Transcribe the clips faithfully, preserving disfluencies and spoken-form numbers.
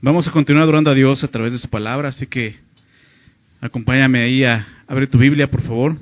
Vamos a continuar adorando a Dios a través de su palabra, así que acompáñame ahí a abrir tu Biblia, por favor.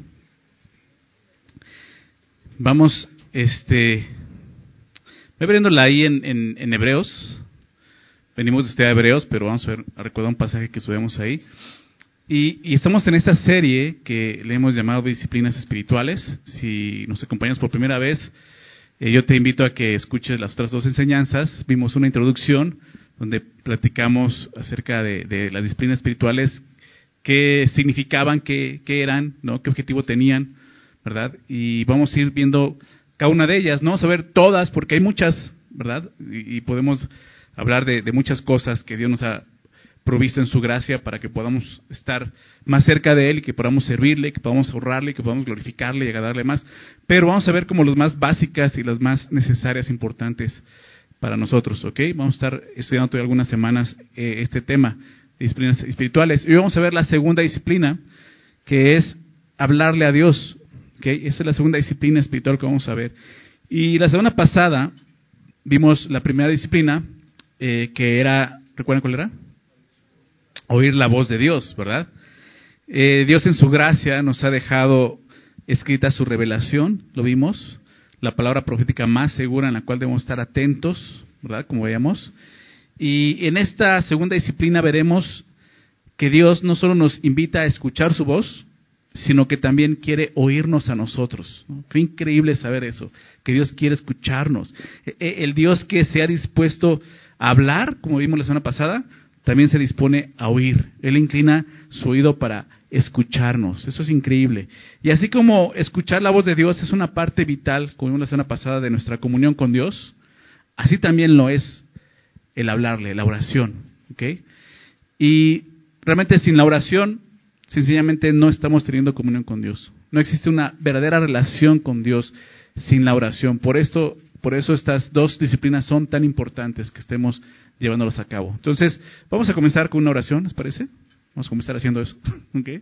Vamos, este, abriéndola ahí en, en, en Hebreos. Venimos de estudiar Hebreos, pero vamos a, ver, a recordar un pasaje que estudiamos ahí. Y, y estamos en esta serie que le hemos llamado Disciplinas Espirituales. Si nos acompañas por primera vez, eh, yo te invito a que escuches las otras dos enseñanzas. Vimos una introducción donde platicamos acerca de, de las disciplinas espirituales, qué significaban, qué, qué eran, ¿no? Qué objetivo tenían, ¿verdad? Y vamos a ir viendo cada una de ellas, no vamos a ver todas porque hay muchas, ¿verdad? Y, y podemos hablar de, de muchas cosas que Dios nos ha provisto en su gracia para que podamos estar más cerca de Él y que podamos servirle, que podamos honrarle, que podamos glorificarle y agradarle más. Pero vamos a ver como las más básicas y las más necesarias, importantes para nosotros, ¿ok? Vamos a estar estudiando todavía algunas semanas eh, este tema, disciplinas espirituales. Y hoy vamos a ver la segunda disciplina, que es hablarle a Dios, ¿ok? Esa es la segunda disciplina espiritual que vamos a ver. Y la semana pasada vimos la primera disciplina, eh, que era, ¿recuerdan cuál era? Oír la voz de Dios, ¿verdad? Eh, Dios en su gracia nos ha dejado escrita su revelación, lo vimos, la palabra profética más segura en la cual debemos estar atentos, ¿verdad? Como veíamos. Y en esta segunda disciplina veremos que Dios no solo nos invita a escuchar su voz, sino que también quiere oírnos a nosotros, ¿no? Qué increíble saber eso, que Dios quiere escucharnos. El Dios que se ha dispuesto a hablar, como vimos la semana pasada, también se dispone a oír. Él inclina su oído para escucharnos. Eso es increíble. Y así como escuchar la voz de Dios es una parte vital, como vimos la semana pasada, de nuestra comunión con Dios, así también lo es el hablarle, la oración. ¿Ok? Y realmente sin la oración, sencillamente no estamos teniendo comunión con Dios. No existe una verdadera relación con Dios sin la oración. Por esto, por eso estas dos disciplinas son tan importantes que estemos llevándolos a cabo. Entonces, vamos a comenzar con una oración, ¿les parece? Vamos a comenzar haciendo eso. ¿Okay?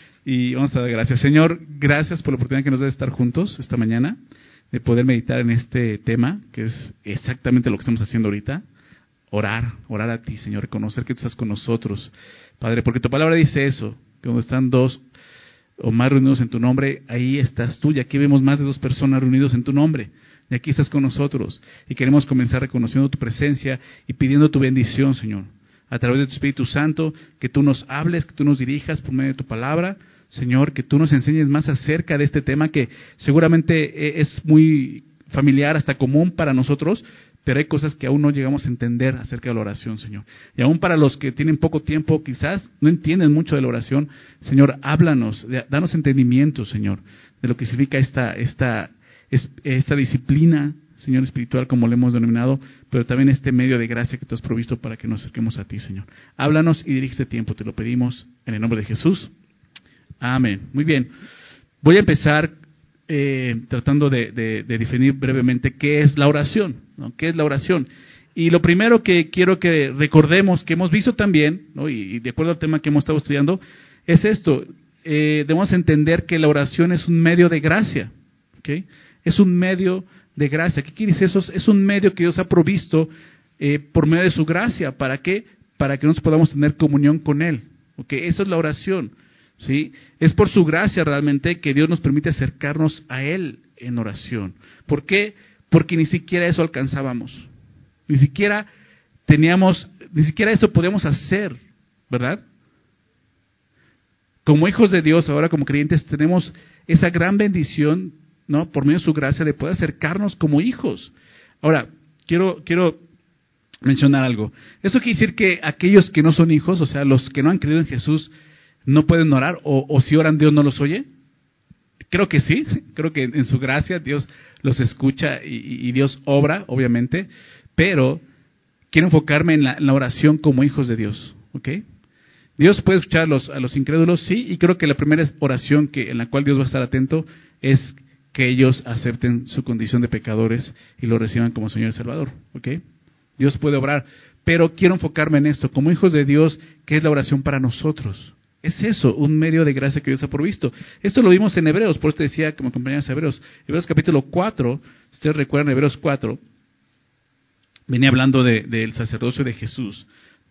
Y vamos a dar gracias. Señor, gracias por la oportunidad que nos da de estar juntos esta mañana, de poder meditar en este tema, que es exactamente lo que estamos haciendo ahorita. Orar, orar a ti, Señor, reconocer que tú estás con nosotros, Padre, porque tu palabra dice eso, que donde están dos o más reunidos en tu nombre, ahí estás tú, y aquí vemos más de dos personas reunidos en tu nombre. Y aquí estás con nosotros y queremos comenzar reconociendo tu presencia y pidiendo tu bendición, Señor, a través de tu Espíritu Santo, que tú nos hables, que tú nos dirijas por medio de tu palabra, Señor, que tú nos enseñes más acerca de este tema que seguramente es muy familiar, hasta común para nosotros, pero hay cosas que aún no llegamos a entender acerca de la oración, Señor. Y aún para los que tienen poco tiempo, quizás no entienden mucho de la oración, Señor, háblanos, danos entendimiento, Señor, de lo que significa esta esta esta disciplina, Señor, espiritual, como le hemos denominado, pero también este medio de gracia que tú has provisto para que nos acerquemos a ti, Señor. Háblanos y dirige este tiempo, te lo pedimos en el nombre de Jesús. Amén. Muy bien. Voy a empezar eh, tratando de, de, de definir brevemente qué es la oración, ¿no? ¿Qué es la oración? Y lo primero que quiero que recordemos, que hemos visto también, ¿no? y, y de acuerdo al tema que hemos estado estudiando, es esto. Eh, debemos entender que la oración es un medio de gracia, ¿ok? Es un medio de gracia. ¿Qué quiere decir eso? Es un medio que Dios ha provisto eh, por medio de su gracia. ¿Para qué? Para que nosotros podamos tener comunión con Él. ¿Okay? Esa es la oración. ¿Sí? Es por su gracia realmente que Dios nos permite acercarnos a Él en oración. ¿Por qué? Porque ni siquiera eso alcanzábamos. Ni siquiera teníamos, ni siquiera eso podíamos hacer, ¿verdad? Como hijos de Dios, ahora como creyentes, tenemos esa gran bendición, ¿no? Por medio de su gracia, de poder acercarnos como hijos. Ahora, quiero, quiero mencionar algo. ¿Eso quiere decir que aquellos que no son hijos, o sea, los que no han creído en Jesús, no pueden orar? ¿O, o si oran, Dios no los oye? Creo que sí. Creo que en su gracia Dios los escucha y, y Dios obra, obviamente. Pero quiero enfocarme en la, en la oración como hijos de Dios. ¿Ok? Dios puede escuchar a los, a los incrédulos, sí. Y creo que la primera oración que, en la cual Dios va a estar atento es que ellos acepten su condición de pecadores y lo reciban como Señor y Salvador, ¿ok? Dios puede obrar, pero quiero enfocarme en esto, como hijos de Dios, ¿qué es la oración para nosotros? Es eso, un medio de gracia que Dios ha provisto. Esto lo vimos en Hebreos, por eso decía que me acompañaban a Hebreos. Hebreos capítulo cuatro, ustedes recuerdan Hebreos cuatro, venía hablando de, del sacerdocio de Jesús,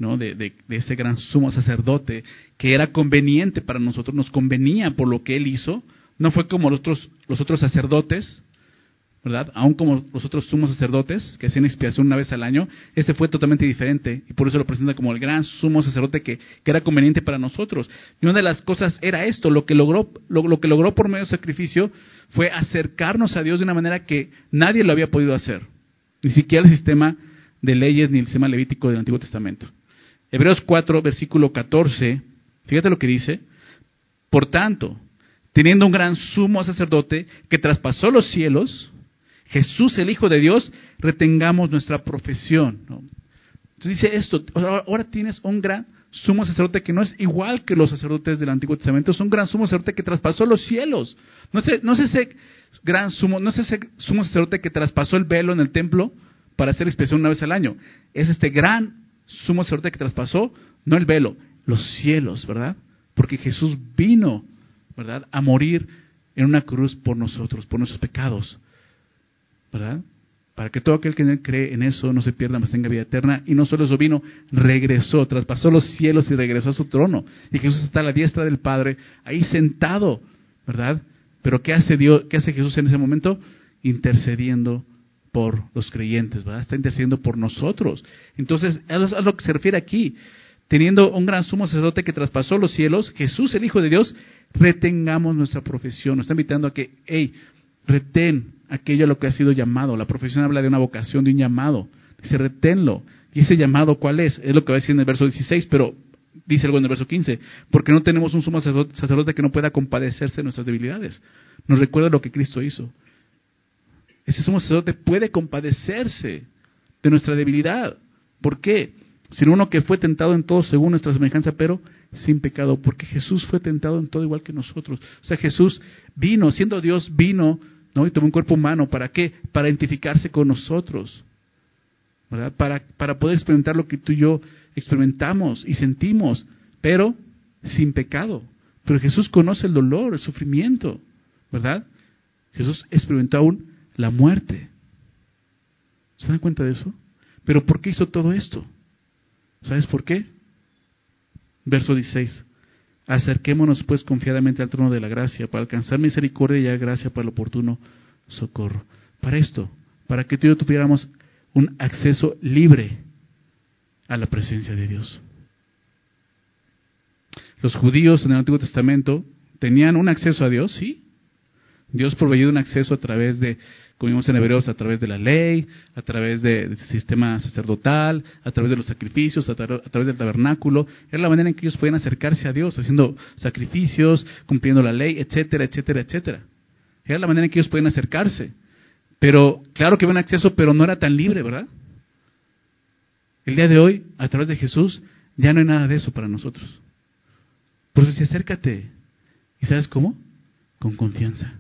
¿no? De, de, de ese gran sumo sacerdote que era conveniente para nosotros, nos convenía por lo que él hizo. No fue como los otros, los otros sacerdotes, ¿verdad? Aún como los otros sumos sacerdotes que hacían expiación una vez al año, este fue totalmente diferente y por eso lo presenta como el gran sumo sacerdote que, que era conveniente para nosotros. Y una de las cosas era esto, lo que logró, lo, lo que logró por medio del sacrificio fue acercarnos a Dios de una manera que nadie lo había podido hacer, ni siquiera el sistema de leyes ni el sistema levítico del Antiguo Testamento. Hebreos cuatro, versículo catorce, fíjate lo que dice: por tanto, teniendo un gran sumo sacerdote que traspasó los cielos, Jesús, el Hijo de Dios, retengamos nuestra profesión, ¿no? Entonces dice esto, ahora tienes un gran sumo sacerdote que no es igual que los sacerdotes del Antiguo Testamento, es un gran sumo sacerdote que traspasó los cielos. No es, no es ese gran sumo, no es ese sumo sacerdote que traspasó el velo en el templo para hacer expiación una vez al año. Es este gran sumo sacerdote que traspasó, no el velo, los cielos, ¿verdad? Porque Jesús vino, ¿verdad?, a morir en una cruz por nosotros, por nuestros pecados, ¿verdad? Para que todo aquel que cree en eso no se pierda, mas tenga vida eterna. Y no solo eso vino, regresó, traspasó los cielos y regresó a su trono. Y Jesús está a la diestra del Padre, ahí sentado, ¿verdad? Pero ¿qué hace Dios, qué hace Jesús en ese momento? Intercediendo por los creyentes, ¿verdad? Está intercediendo por nosotros. Entonces, a lo que se refiere aquí, teniendo un gran sumo sacerdote que traspasó los cielos, Jesús, el Hijo de Dios, retengamos nuestra profesión. Nos está invitando a que, hey, retén aquello a lo que ha sido llamado. La profesión habla de una vocación, de un llamado. Dice, reténlo. ¿Y ese llamado cuál es? Es lo que va a decir en el verso dieciséis, pero dice algo en el verso quince. Porque no tenemos un sumo sacerdote que no pueda compadecerse de nuestras debilidades. Nos recuerda lo que Cristo hizo. Ese sumo sacerdote puede compadecerse de nuestra debilidad. ¿Por qué? Sino uno que fue tentado en todo según nuestra semejanza, pero sin pecado. Porque Jesús fue tentado en todo igual que nosotros. O sea, Jesús vino, siendo Dios, vino, ¿no?, y tomó un cuerpo humano. ¿Para qué? Para identificarse con nosotros, ¿verdad? Para, para poder experimentar lo que tú y yo experimentamos y sentimos, pero sin pecado. Pero Jesús conoce el dolor, el sufrimiento, ¿verdad? Jesús experimentó aún la muerte. ¿Se dan cuenta de eso? Pero ¿por qué hizo todo esto? ¿Sabes por qué? Verso dieciséis. Acerquémonos pues confiadamente al trono de la gracia para alcanzar misericordia y hallar gracia para el oportuno socorro. Para esto, para que tú y yo tuviéramos un acceso libre a la presencia de Dios. Los judíos en el Antiguo Testamento tenían un acceso a Dios, sí. Dios proveyó un acceso a través de, como vimos en Hebreos, a través de la ley, a través de, del sistema sacerdotal, a través de los sacrificios, a, tra- a través del tabernáculo. Era la manera en que ellos podían acercarse a Dios, haciendo sacrificios, cumpliendo la ley, etcétera, etcétera, etcétera. Era la manera en que ellos podían acercarse. Pero, claro que había un acceso, pero no era tan libre, ¿verdad? El día de hoy, a través de Jesús, ya no hay nada de eso para nosotros. Por eso, sí, acércate. ¿Y sabes cómo? Con confianza.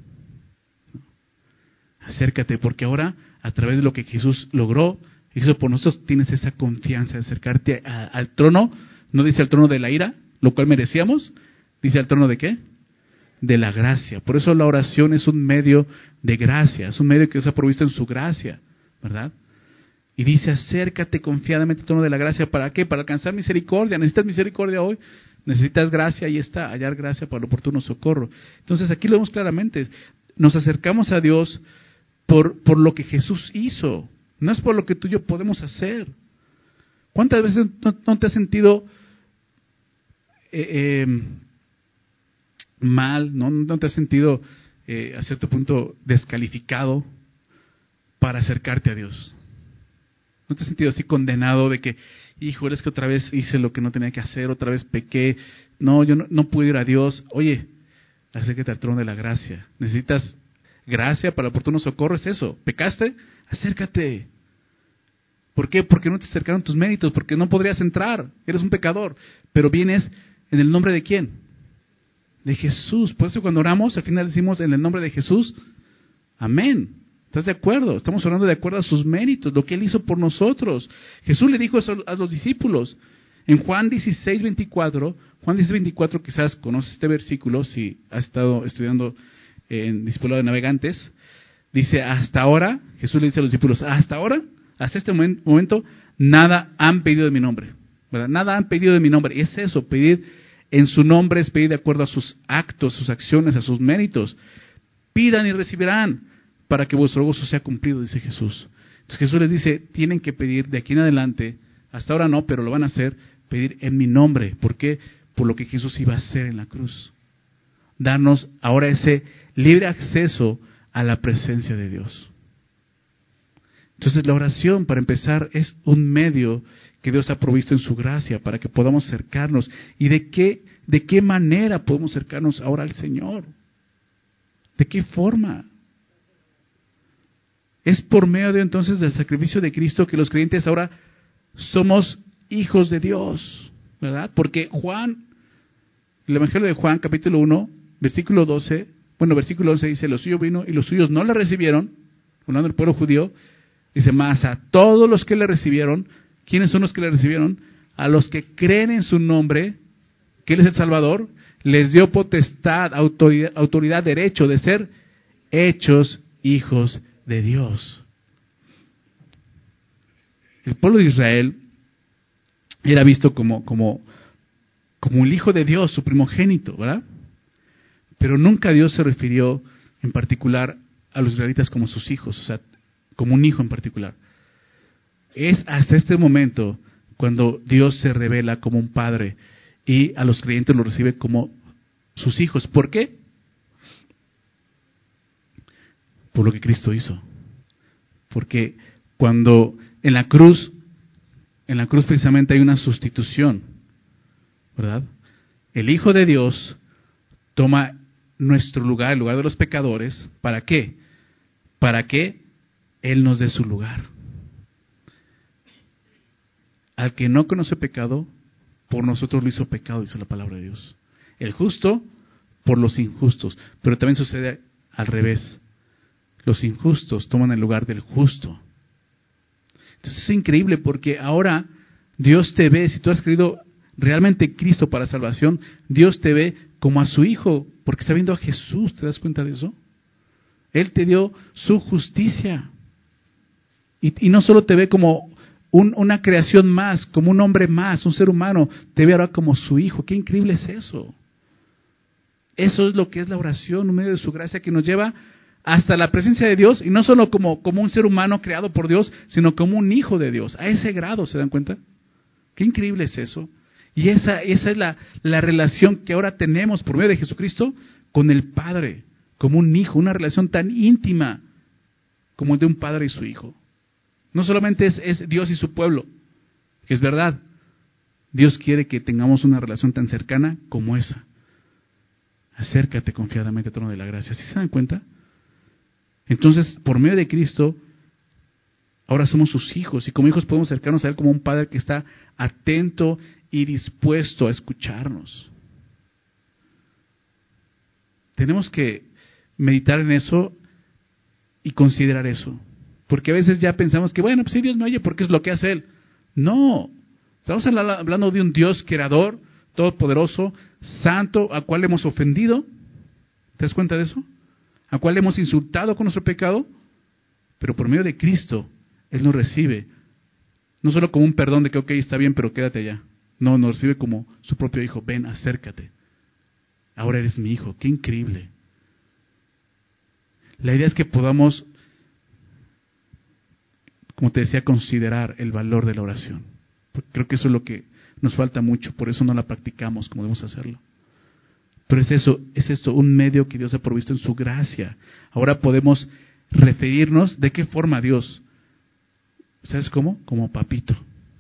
Acércate, porque ahora, a través de lo que Jesús logró, hizo por nosotros, tienes esa confianza de acercarte a, al trono. No dice al trono de la ira, lo cual merecíamos. Dice al trono de ¿qué? De la gracia. Por eso la oración es un medio de gracia, es un medio que Dios ha provisto en su gracia, ¿verdad? Y dice, acércate confiadamente al trono de la gracia. ¿Para qué? Para alcanzar misericordia. ¿Necesitas misericordia hoy? ¿Necesitas gracia? Ahí está, hallar gracia para el oportuno socorro. Entonces aquí lo vemos claramente. Nos acercamos a Dios por, por lo que Jesús hizo. No es por lo que tú y yo podemos hacer. ¿Cuántas veces no, no te has sentido eh, eh, mal? ¿No, no te has sentido eh, a cierto punto descalificado para acercarte a Dios? ¿No te has sentido así condenado de que, hijo, es que otra vez hice lo que no tenía que hacer, otra vez pequé, no, yo no, no pude ir a Dios? Oye, acércate al trono de la gracia. ¿Necesitas gracia para el oportuno socorro? Es eso. ¿Pecaste? Acércate. ¿Por qué? Porque no te acercaron tus méritos, porque no podrías entrar. Eres un pecador. Pero vienes en el nombre de ¿quién? De Jesús. Por eso cuando oramos, al final decimos en el nombre de Jesús, amén. ¿Estás de acuerdo? Estamos orando de acuerdo a sus méritos, lo que Él hizo por nosotros. Jesús le dijo eso a los discípulos. En Juan dieciséis, veinticuatro, Juan dieciséis, veinticuatro, quizás conoces este versículo si has estado estudiando en Discipulado de Navegantes. Dice, hasta ahora, Jesús le dice a los discípulos, hasta ahora, hasta este momento, nada han pedido de mi nombre. ¿verdad? Nada han pedido en mi nombre. Y es eso, pedir en su nombre es pedir de acuerdo a sus actos, sus acciones, a sus méritos. Pidan y recibirán para que vuestro gozo sea cumplido, dice Jesús. Entonces Jesús les dice, tienen que pedir de aquí en adelante, hasta ahora no, pero lo van a hacer, pedir en mi nombre. ¿Por qué? Por lo que Jesús iba a hacer en la cruz. Darnos ahora ese libre acceso a la presencia de Dios. Entonces la oración, para empezar, es un medio que Dios ha provisto en su gracia para que podamos acercarnos. ¿Y de qué, de qué manera podemos acercarnos ahora al Señor? ¿De qué forma? Es por medio de, entonces, del sacrificio de Cristo que los creyentes ahora somos hijos de Dios, ¿verdad? Porque Juan, el Evangelio de Juan, capítulo uno, versículo doce, bueno, versículo once dice, lo suyo vino y los suyos no le recibieron, hablando del pueblo judío, dice, más a todos los que le recibieron. ¿Quiénes son los que le recibieron? A los que creen en su nombre, que Él es el Salvador, les dio potestad, autoridad, autoridad, derecho de ser hechos hijos de Dios. El pueblo de Israel era visto como, como, como el hijo de Dios, su primogénito, ¿verdad? Pero nunca Dios se refirió en particular a los israelitas como sus hijos, o sea, como un hijo en particular. Es hasta este momento cuando Dios se revela como un padre y a los creyentes los recibe como sus hijos. ¿Por qué? Por lo que Cristo hizo. Porque cuando en la cruz, en la cruz precisamente hay una sustitución, ¿verdad? El Hijo de Dios toma nuestro lugar, el lugar de los pecadores. ¿Para qué? Para que Él nos dé su lugar. Al que no conoce pecado, por nosotros lo hizo pecado, dice la palabra de Dios. El justo por los injustos. Pero también sucede al revés. Los injustos toman el lugar del justo. Entonces es increíble porque ahora Dios te ve, si tú has creído realmente en Cristo para salvación, Dios te ve como a su Hijo, porque está viendo a Jesús. ¿Te das cuenta de eso? Él te dio su justicia. Y, y no solo te ve como un, una creación más, como un hombre más, un ser humano, te ve ahora como su Hijo. ¡Qué increíble es eso! Eso es lo que es la oración, un medio de su gracia que nos lleva hasta la presencia de Dios, y no solo como, como un ser humano creado por Dios, sino como un hijo de Dios. A ese grado, ¿se dan cuenta? ¡Qué increíble es eso! Y esa, esa es la, la relación que ahora tenemos por medio de Jesucristo con el Padre, como un hijo, una relación tan íntima como el de un padre y su hijo. No solamente es, es Dios y su pueblo, que es verdad. Dios quiere que tengamos una relación tan cercana como esa. Acércate confiadamente al trono de la gracia. ¿Sí se dan cuenta? Entonces, por medio de Cristo, ahora somos sus hijos, y como hijos podemos acercarnos a Él como un padre que está atento y dispuesto a escucharnos. Tenemos que meditar en eso y considerar eso. Porque a veces ya pensamos que, bueno, pues sí, Dios me oye porque es lo que hace Él. No, estamos hablando de un Dios creador, todopoderoso, santo, a cual hemos ofendido. ¿Te das cuenta de eso? A cual hemos insultado con nuestro pecado. Pero por medio de Cristo, Él nos recibe. No solo como un perdón de que, ok, está bien, pero quédate allá. No, nos recibe como su propio hijo. Ven, acércate. Ahora eres mi hijo. ¡Qué increíble! La idea es que podamos, como te decía, considerar el valor de la oración. Porque creo que eso es lo que nos falta mucho, por eso no la practicamos como debemos hacerlo. Pero es eso, es esto, un medio que Dios ha provisto en su gracia. Ahora podemos referirnos, ¿de qué forma a Dios? ¿Sabes cómo? Como papito.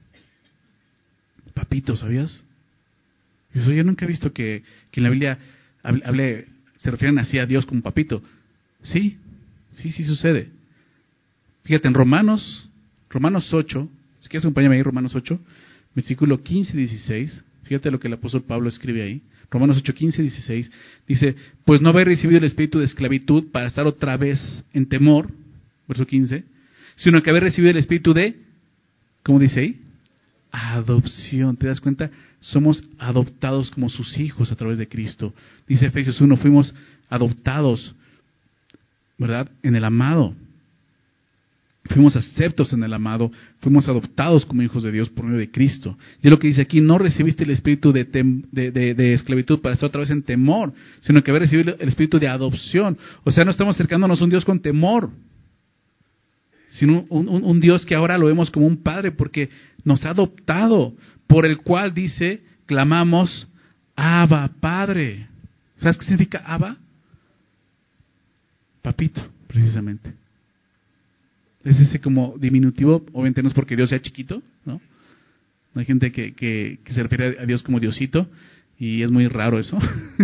Papito, ¿sabías? Dices, oye, nunca he visto que, que en la Biblia hable, hable, se refieren así a Dios como papito. Sí, sí, sí sucede. Fíjate, en Romanos, Romanos ocho, si quieres acompáñame ahí, Romanos ocho, versículo quince y dieciséis, fíjate lo que el apóstol Pablo escribe ahí. Romanos ocho, quince y dieciséis, dice, pues no habéis recibido el espíritu de esclavitud para estar otra vez en temor, verso quince, sino que habéis recibido el espíritu de, ¿cómo dice ahí? Adopción. ¿Te das cuenta? Somos adoptados como sus hijos a través de Cristo. Dice Efesios uno, fuimos adoptados, ¿verdad? En el amado. Fuimos aceptos en el amado, fuimos adoptados como hijos de Dios por medio de Cristo. Y es lo que dice aquí, no recibiste el espíritu de, tem, de, de, de esclavitud para estar otra vez en temor, sino que habéis recibido el espíritu de adopción. O sea, no estamos acercándonos a un Dios con temor, sino un, un, un Dios que ahora lo vemos como un Padre porque nos ha adoptado, por el cual dice, clamamos, Abba, Padre. ¿Sabes qué significa Abba? Papito, precisamente. Es ese como diminutivo, obviamente no es porque Dios sea chiquito, ¿no? Hay gente que, que, que se refiere a Dios como Diosito y es muy raro eso.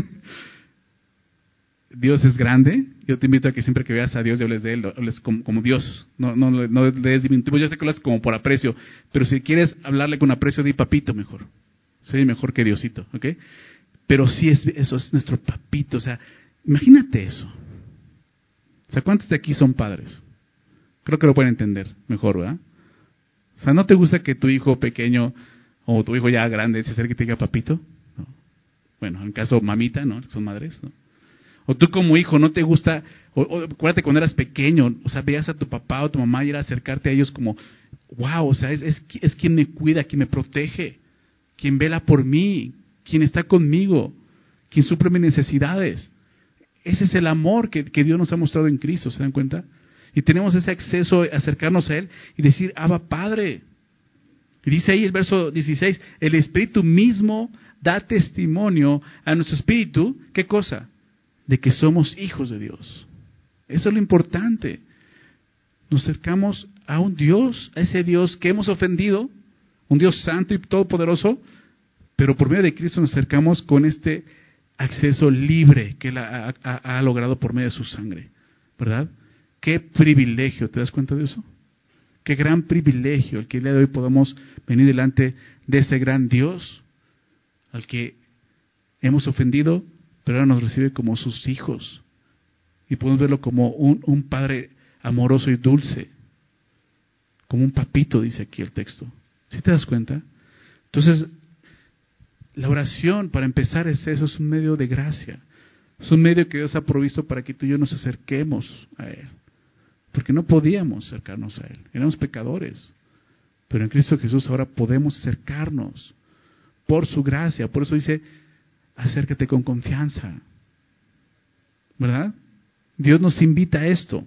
Dios es grande. Yo te invito a que siempre que veas a Dios y hables de Él, hables como, como Dios. No, no, no le des diminutivo. Yo sé que lo haces como por aprecio, pero si quieres hablarle con aprecio, di papito mejor. Soy mejor que Diosito, ¿ok? Pero sí, es, eso es nuestro papito. O sea, imagínate eso. O sea, ¿cuántos de aquí son padres? Creo que lo pueden entender mejor, ¿verdad? O sea, ¿no te gusta que tu hijo pequeño o tu hijo ya grande se acerque y te diga papito? No. Bueno, en caso mamita, ¿no? Son madres, ¿no? O tú como hijo, ¿no te gusta? O, o, acuérdate cuando eras pequeño, o sea, veías a tu papá o tu mamá y era acercarte a ellos como, wow, o sea, es, es, es quien me cuida, quien me protege, quien vela por mí, quien está conmigo, quien suple mis necesidades. Ese es el amor que, que Dios nos ha mostrado en Cristo, ¿se dan cuenta? Y tenemos ese acceso a acercarnos a Él y decir, Abba, Padre. Y dice ahí el verso dieciséis, el Espíritu mismo da testimonio a nuestro espíritu, ¿qué cosa? De que somos hijos de Dios. Eso es lo importante. Nos acercamos a un Dios, a ese Dios que hemos ofendido, un Dios santo y todopoderoso, pero por medio de Cristo nos acercamos con este acceso libre que Él ha, ha, ha logrado por medio de su sangre, ¿verdad? Qué privilegio, ¿te das cuenta de eso? Qué gran privilegio el que el día de hoy podamos venir delante de ese gran Dios al que hemos ofendido, pero ahora nos recibe como sus hijos y podemos verlo como un, un Padre amoroso y dulce, como un papito, dice aquí el texto. ¿Sí te das cuenta? Entonces, la oración, para empezar, es eso, es un medio de gracia. Es un medio que Dios ha provisto para que tú y yo nos acerquemos a Él. Porque no podíamos acercarnos a Él. Éramos pecadores. Pero en Cristo Jesús ahora podemos acercarnos por su gracia. Por eso dice, acércate con confianza. ¿Verdad? Dios nos invita a esto.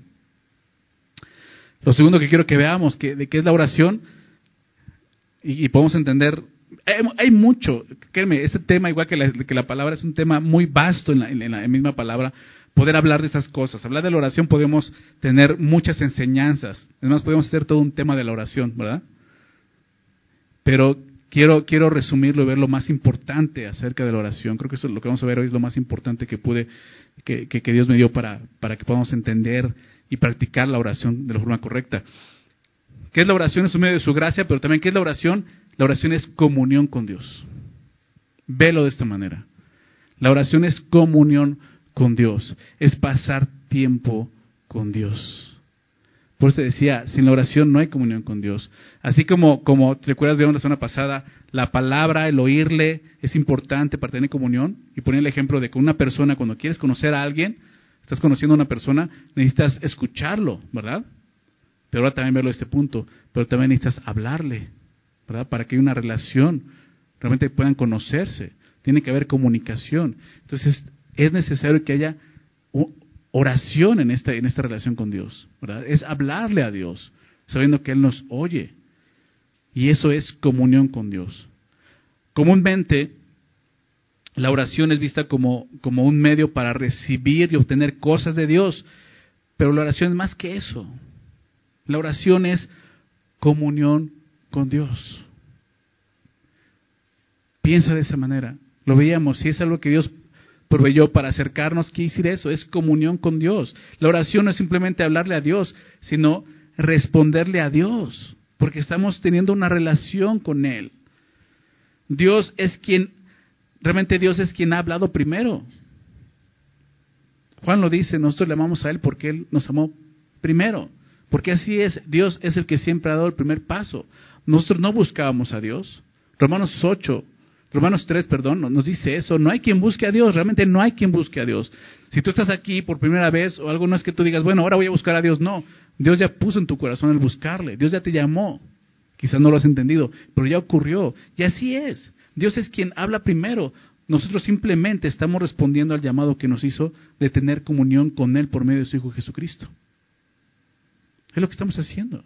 Lo segundo que quiero que veamos, que, de qué es la oración, y, y podemos entender, hay, hay mucho, créeme, este tema, igual que la, que la palabra, es un tema muy vasto en la, en la misma palabra, poder hablar de esas cosas. Hablar de la oración podemos tener muchas enseñanzas, además podemos hacer todo un tema de la oración, ¿verdad? Pero quiero, quiero resumirlo y ver lo más importante acerca de la oración. Creo que eso es lo que vamos a ver hoy, es lo más importante que pude, que, que, que Dios me dio para, para que podamos entender y practicar la oración de la forma correcta. ¿Qué es la oración? Es un medio de su gracia, pero también ¿qué es la oración? La oración es comunión con Dios. Velo de esta manera. La oración es comunión con Dios, es pasar tiempo con Dios. Por eso decía, sin la oración no hay comunión con Dios. Así como, como te recuerdas de la semana pasada, la palabra, el oírle es importante para tener comunión. Y ponía el ejemplo de que una persona, cuando quieres conocer a alguien, estás conociendo a una persona, necesitas escucharlo, ¿verdad? Pero ahora también verlo de este punto, pero también necesitas hablarle, ¿verdad? Para que haya una relación, realmente puedan conocerse. Tiene que haber comunicación. Entonces, es necesario que haya oración en esta, en esta relación con Dios, ¿verdad? Es hablarle a Dios, sabiendo que Él nos oye. Y eso es comunión con Dios. Comúnmente, la oración es vista como, como un medio para recibir y obtener cosas de Dios, pero la oración es más que eso. La oración es comunión con Dios. Piensa de esa manera. Lo veíamos, si es algo que Dios proveyó para acercarnos, ¿qué decir eso? Es comunión con Dios. La oración no es simplemente hablarle a Dios, sino responderle a Dios, porque estamos teniendo una relación con Él. Dios es quien, realmente Dios es quien ha hablado primero. Juan lo dice, nosotros le amamos a Él porque Él nos amó primero. Porque así es, Dios es el que siempre ha dado el primer paso. Nosotros no buscábamos a Dios. Romanos ocho Romanos tres, perdón, nos dice eso. No hay quien busque a Dios, realmente no hay quien busque a Dios. Si tú estás aquí por primera vez o algo, no es que tú digas, bueno, ahora voy a buscar a Dios. No, Dios ya puso en tu corazón el buscarle. Dios ya te llamó. Quizás no lo has entendido, pero ya ocurrió. Y así es. Dios es quien habla primero. Nosotros simplemente estamos respondiendo al llamado que nos hizo de tener comunión con Él por medio de su Hijo Jesucristo. Es lo que estamos haciendo.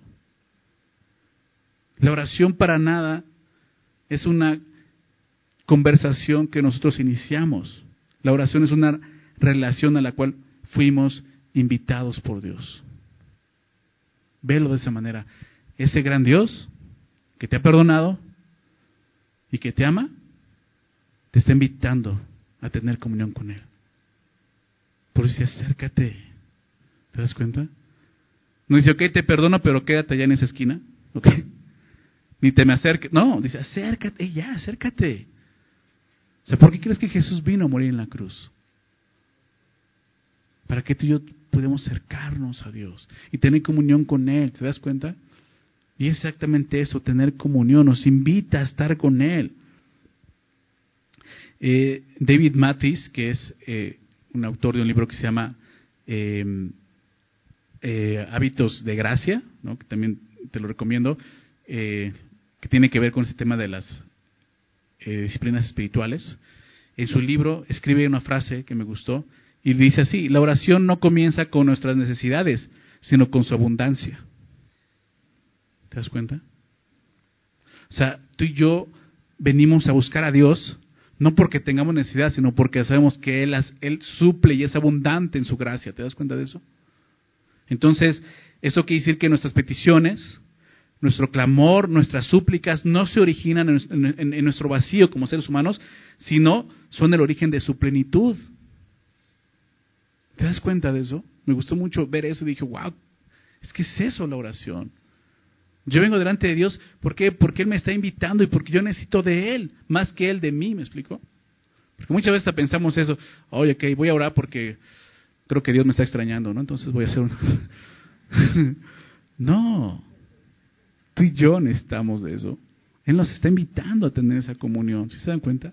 La oración para nada es una conversación que nosotros iniciamos. La oración es una relación a la cual fuimos invitados por Dios. Velo de esa manera. Ese gran Dios que te ha perdonado y que te ama, te está invitando a tener comunión con Él. Por eso dice, acércate. ¿Te das cuenta? No dice, ok, te perdono, pero quédate allá en esa esquina. ¿Ok? Ni te me acerques. No, dice, acércate, ya, acércate. O sea, ¿por qué crees que Jesús vino a morir en la cruz? Para que tú y yo podamos acercarnos a Dios y tener comunión con Él. ¿Te das cuenta? Y es exactamente eso, tener comunión. Nos invita a estar con Él. Eh, David Mathis, que es eh, un autor de un libro que se llama eh, eh, Hábitos de Gracia, ¿no? Que también te lo recomiendo, eh, que tiene que ver con ese tema de las eh, disciplinas espirituales. En su libro escribe una frase que me gustó y dice así: la oración no comienza con nuestras necesidades, sino con su abundancia. ¿Te das cuenta? O sea, tú y yo venimos a buscar a Dios no porque tengamos necesidad, sino porque sabemos que Él, Él suple y es abundante en su gracia. ¿Te das cuenta de eso? Entonces, eso quiere decir que nuestras peticiones, nuestro clamor, nuestras súplicas no se originan en, en, en nuestro vacío como seres humanos, sino son el origen de su plenitud. ¿Te das cuenta de eso? Me gustó mucho ver eso y dije, wow, es que es eso la oración. Yo vengo delante de Dios, ¿por qué? Porque Él me está invitando y porque yo necesito de Él, más que Él de mí, ¿me explico? Porque muchas veces pensamos eso, oye, ok, voy a orar porque creo que Dios me está extrañando, ¿no? Entonces voy a hacer una... No, tú y yo necesitamos de eso. Él nos está invitando a tener esa comunión, ¿sí se dan cuenta?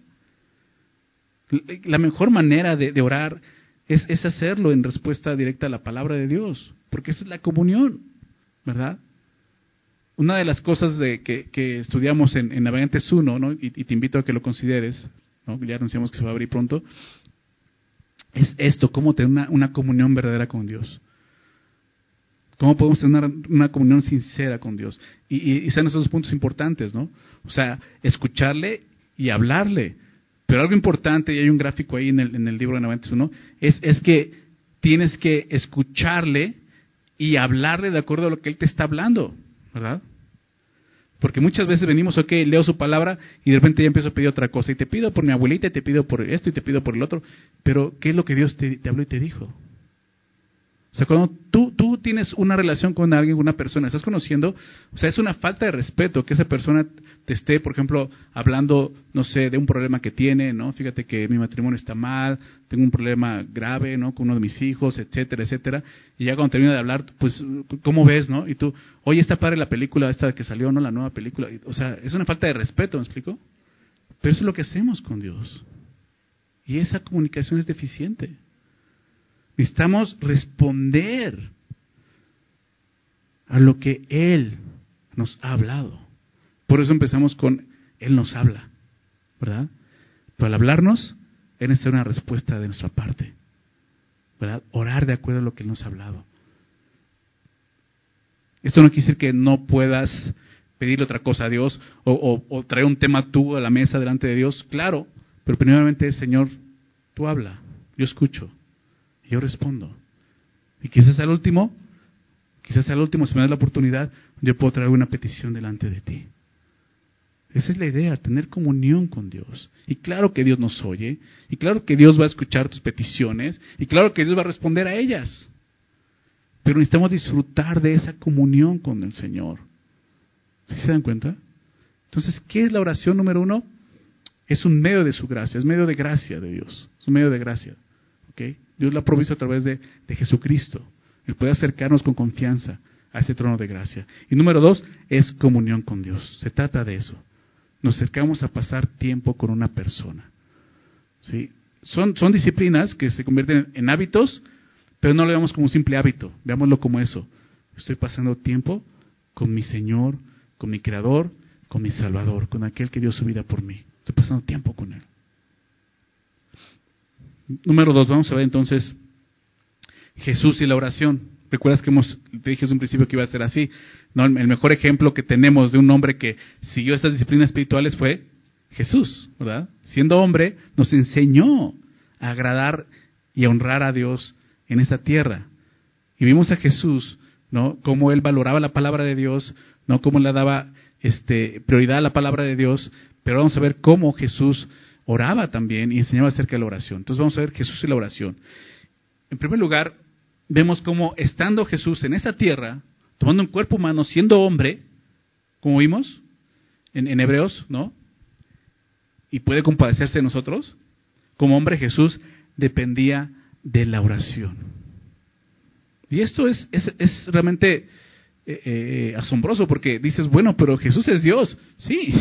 La mejor manera de, de orar es, es hacerlo en respuesta directa a la palabra de Dios, porque esa es la comunión, ¿verdad? Una de las cosas de, que, que estudiamos en, en Navegantes uno, ¿no? y, y te invito a que lo consideres, ¿no? Ya anunciamos que se va a abrir pronto, es esto, cómo tener una, una comunión verdadera con Dios. Cómo podemos tener una, una comunión sincera con Dios. Y, y, y son esos puntos importantes, ¿no? O sea, escucharle y hablarle. Pero algo importante, y hay un gráfico ahí en el, en el libro de Navegantes uno, es, es que tienes que escucharle y hablarle de acuerdo a lo que Él te está hablando, ¿verdad? Porque muchas veces venimos, ok, leo su palabra y de repente ya empiezo a pedir otra cosa. Y te pido por mi abuelita, y te pido por esto, y te pido por el otro. Pero, ¿qué es lo que Dios te, te habló y te dijo? O sea, cuando tú, tú tienes una relación con alguien, una persona, estás conociendo, o sea, es una falta de respeto que esa persona te esté, por ejemplo, hablando, no sé, de un problema que tiene, ¿no? Fíjate que mi matrimonio está mal, tengo un problema grave, ¿no? Con uno de mis hijos, etcétera, etcétera. Y ya cuando termina de hablar, pues, ¿cómo ves, no? Y tú, oye, está padre la película esta que salió, ¿no? La nueva película. O sea, es una falta de respeto, ¿me explico? Pero eso es lo que hacemos con Dios. Y esa comunicación es deficiente. Necesitamos responder a lo que Él nos ha hablado. Por eso empezamos con Él nos habla, ¿verdad? Pero al hablarnos, Él necesita una respuesta de nuestra parte, ¿verdad? Orar de acuerdo a lo que Él nos ha hablado. Esto no quiere decir que no puedas pedirle otra cosa a Dios o, o, o traer un tema tú a la mesa delante de Dios, claro, pero primeramente, Señor, tú habla, yo escucho. Yo respondo. Y quizás al último, quizás al último, si me das la oportunidad, yo puedo traer una petición delante de ti. Esa es la idea, tener comunión con Dios. Y claro que Dios nos oye, y claro que Dios va a escuchar tus peticiones, y claro que Dios va a responder a ellas. Pero necesitamos disfrutar de esa comunión con el Señor. ¿Sí se dan cuenta? Entonces, ¿qué es la oración número uno? Es un medio de su gracia, es medio de gracia de Dios, es un medio de gracia. ¿Okay? Dios la ha provisto a través de, de Jesucristo. Él puede acercarnos con confianza a ese trono de gracia. Y número dos, es comunión con Dios. Se trata de eso. nos acercamos a pasar tiempo con una persona. ¿Sí? Son, son disciplinas que se convierten en hábitos, pero no lo veamos como un simple hábito, veámoslo como eso. Estoy pasando tiempo con mi Señor, con mi Creador, con mi Salvador, con aquel que dio su vida por mí. Estoy pasando tiempo con Él. Número dos, vamos a ver entonces Jesús y la oración. Recuerdas que hemos, te dije desde un principio que iba a ser así, ¿no? El mejor ejemplo que tenemos de un hombre que siguió estas disciplinas espirituales fue Jesús, ¿verdad? Siendo hombre, nos enseñó a agradar y a honrar a Dios en esta tierra. Y vimos a Jesús, ¿no? Cómo él valoraba la palabra de Dios, ¿no? Cómo le daba este, prioridad a la palabra de Dios, pero vamos a ver cómo Jesús oraba también y enseñaba acerca de la oración. Entonces vamos a ver Jesús y la oración. En primer lugar, vemos cómo estando Jesús en esta tierra, tomando un cuerpo humano, siendo hombre, como vimos en, en Hebreos, ¿no? Y puede compadecerse de nosotros, como hombre Jesús dependía de la oración. Y esto es, es, es realmente eh, eh, asombroso, porque dices, bueno, pero Jesús es Dios. Sí.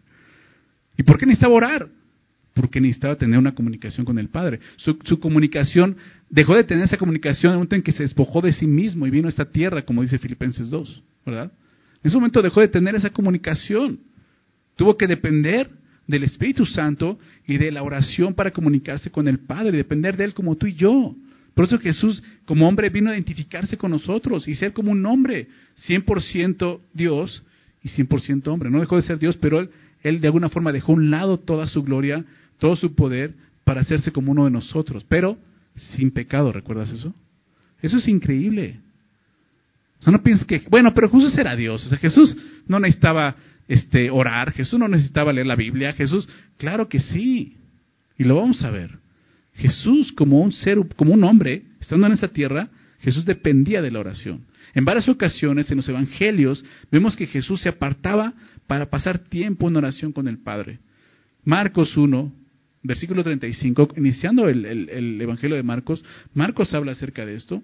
¿Y por qué necesitaba orar? Porque necesitaba tener una comunicación con el Padre. Su, su comunicación, dejó de tener esa comunicación en el momento en que se despojó de sí mismo y vino a esta tierra, como dice Filipenses dos, ¿verdad? En ese momento dejó de tener esa comunicación. Tuvo que depender del Espíritu Santo y de la oración para comunicarse con el Padre, depender de Él como tú y yo. Por eso Jesús, como hombre, vino a identificarse con nosotros y ser como un hombre, cien por ciento Dios y cien por ciento hombre. No dejó de ser Dios, pero Él, él de alguna forma dejó a un lado toda su gloria, todo su poder, para hacerse como uno de nosotros, pero sin pecado. ¿Recuerdas eso? Eso es increíble. O sea, no pienses que, bueno, pero Jesús era Dios. O sea, Jesús no necesitaba este, orar, Jesús no necesitaba leer la Biblia, Jesús, claro que sí. Y lo vamos a ver. Jesús, como un ser, como un hombre, estando en esta tierra, Jesús dependía de la oración. En varias ocasiones en los evangelios vemos que Jesús se apartaba para pasar tiempo en oración con el Padre. Marcos uno, versículo treinta y cinco, iniciando el, el, el evangelio de Marcos, Marcos habla acerca de esto.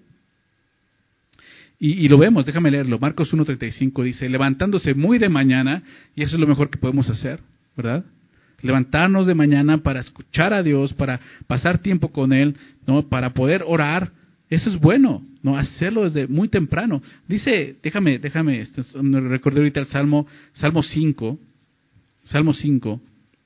Y, y lo vemos, déjame leerlo. Marcos uno treinta y cinco dice, levantándose muy de mañana, y eso es lo mejor que podemos hacer, ¿verdad? Levantarnos de mañana para escuchar a Dios, para pasar tiempo con Él, ¿no? Para poder orar. Eso es bueno, ¿no? Hacerlo desde muy temprano. Dice, déjame, déjame, este, me recordé ahorita el Salmo, Salmo cinco, Salmo cinco.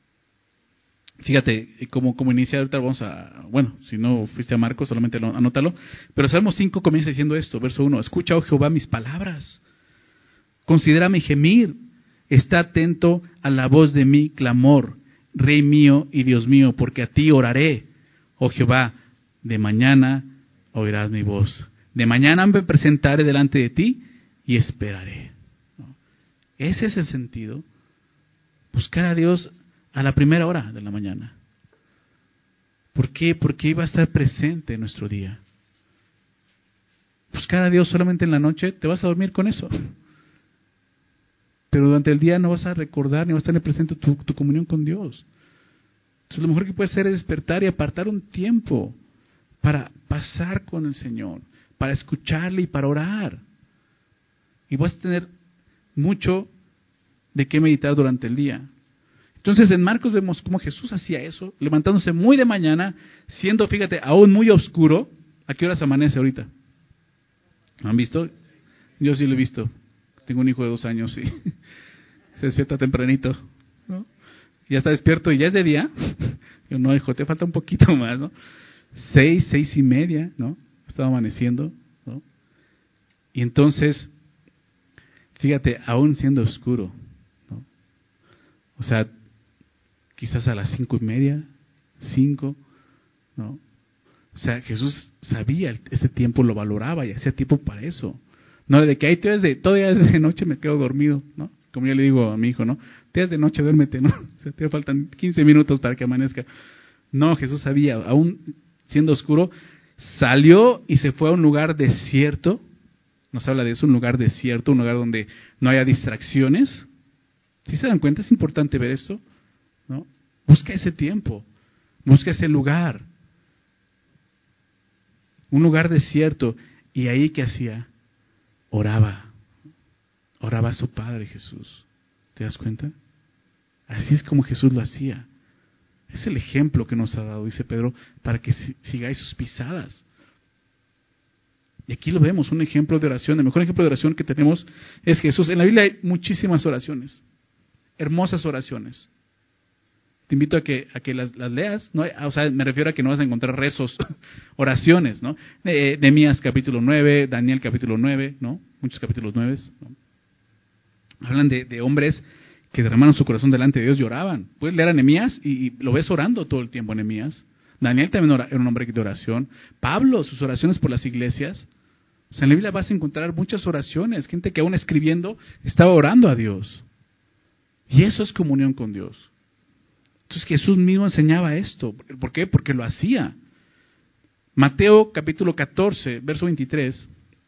Fíjate, como, como inicia ahorita vamos a, bueno, si no fuiste a Marcos, solamente anótalo. Pero Salmo cinco comienza diciendo esto, verso uno, escucha, oh Jehová, mis palabras, considera mi gemir, está atento a la voz de mi clamor, Rey mío y Dios mío, porque a ti oraré, oh Jehová, de mañana oirás mi voz. De mañana me presentaré delante de ti y esperaré. ¿No? Ese es el sentido. Buscar a Dios a la primera hora de la mañana. ¿Por qué? Porque iba a estar presente en nuestro día. Buscar a Dios solamente en la noche, te vas a dormir con eso. Pero durante el día no vas a recordar ni vas a tener presente tu, tu comunión con Dios. Entonces lo mejor que puedes hacer es despertar y apartar un tiempo para pasar con el Señor, para escucharle y para orar. Y vas a tener mucho de qué meditar durante el día. Entonces en Marcos vemos cómo Jesús hacía eso, levantándose muy de mañana, siendo, fíjate, aún muy oscuro. ¿A qué horas amanece ahorita? ¿Lo han visto? Yo sí lo he visto. Tengo un hijo de dos años y se despierta tempranito, ¿no? Ya está despierto y ya es de día. Yo, no, hijo, te falta un poquito más, ¿no? Seis, seis y media, ¿no? Estaba amaneciendo, ¿no? Y entonces, fíjate, aún siendo oscuro, ¿no? O sea, quizás a las cinco y media, cinco, ¿no? O sea, Jesús sabía ese tiempo, lo valoraba y hacía tiempo para eso. No, de que ahí todavía es de, todavía es de noche me quedo dormido, ¿no? Como yo le digo a mi hijo, ¿no? Todavía es de noche, duérmete, ¿no? O sea, te faltan quince minutos para que amanezca. No, Jesús sabía, aún siendo oscuro, salió y se fue a un lugar desierto. Nos habla de eso, un lugar desierto, un lugar donde no haya distracciones. ¿Sí se dan cuenta? Es importante ver esto, ¿no? Busca ese tiempo, busca ese lugar. Un lugar desierto. Y ahí, ¿qué hacía? Oraba. Oraba a su Padre Jesús. ¿Te das cuenta? Así es como Jesús lo hacía. Es el ejemplo que nos ha dado, dice Pedro, para que sigáis sus pisadas. Y aquí lo vemos, un ejemplo de oración. El mejor ejemplo de oración que tenemos es Jesús. En la Biblia hay muchísimas oraciones, hermosas oraciones. Te invito a que, a que las, las leas, ¿no? O sea, me refiero a que no vas a encontrar rezos, oraciones, ¿no? Eh, Nehemías capítulo nueve, Daniel capítulo nueve, ¿no? Muchos capítulos nueve, ¿no? Hablan de, de hombres que derramaron su corazón delante de Dios y oraban. Puedes leer a Nehemías y, y lo ves orando todo el tiempo, Nehemías. Daniel también ora, era un hombre de oración. Pablo, sus oraciones por las iglesias. O sea, en la Biblia vas a encontrar muchas oraciones. Gente que aún escribiendo estaba orando a Dios. Y eso es comunión con Dios. Entonces Jesús mismo enseñaba esto. ¿Por qué? Porque lo hacía. Mateo capítulo catorce, verso veintitrés.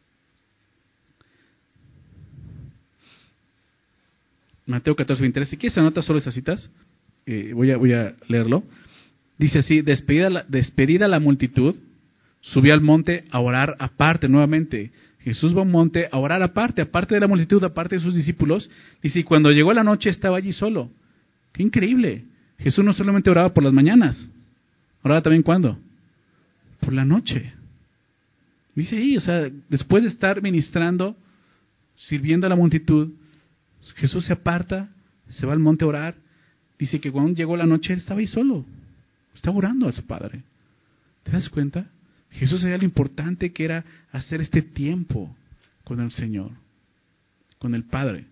Mateo catorce, veintitrés. Si quieres anota solo esas citas, eh, voy, a, voy a leerlo. Dice así: despedida la, despedida la multitud, subió al monte a orar aparte. Nuevamente, Jesús va a un monte a orar aparte, aparte de la multitud, aparte de sus discípulos. Dice, y cuando llegó la noche estaba allí solo. ¡Qué increíble! Jesús no solamente oraba por las mañanas, oraba también ¿cuándo? Por la noche. Dice ahí, o sea, después de estar ministrando, sirviendo a la multitud, Jesús se aparta, se va al monte a orar. Dice que cuando llegó la noche, él estaba ahí solo. Estaba orando a su Padre. ¿Te das cuenta? Jesús sabía lo importante que era hacer este tiempo con el Señor, con el Padre.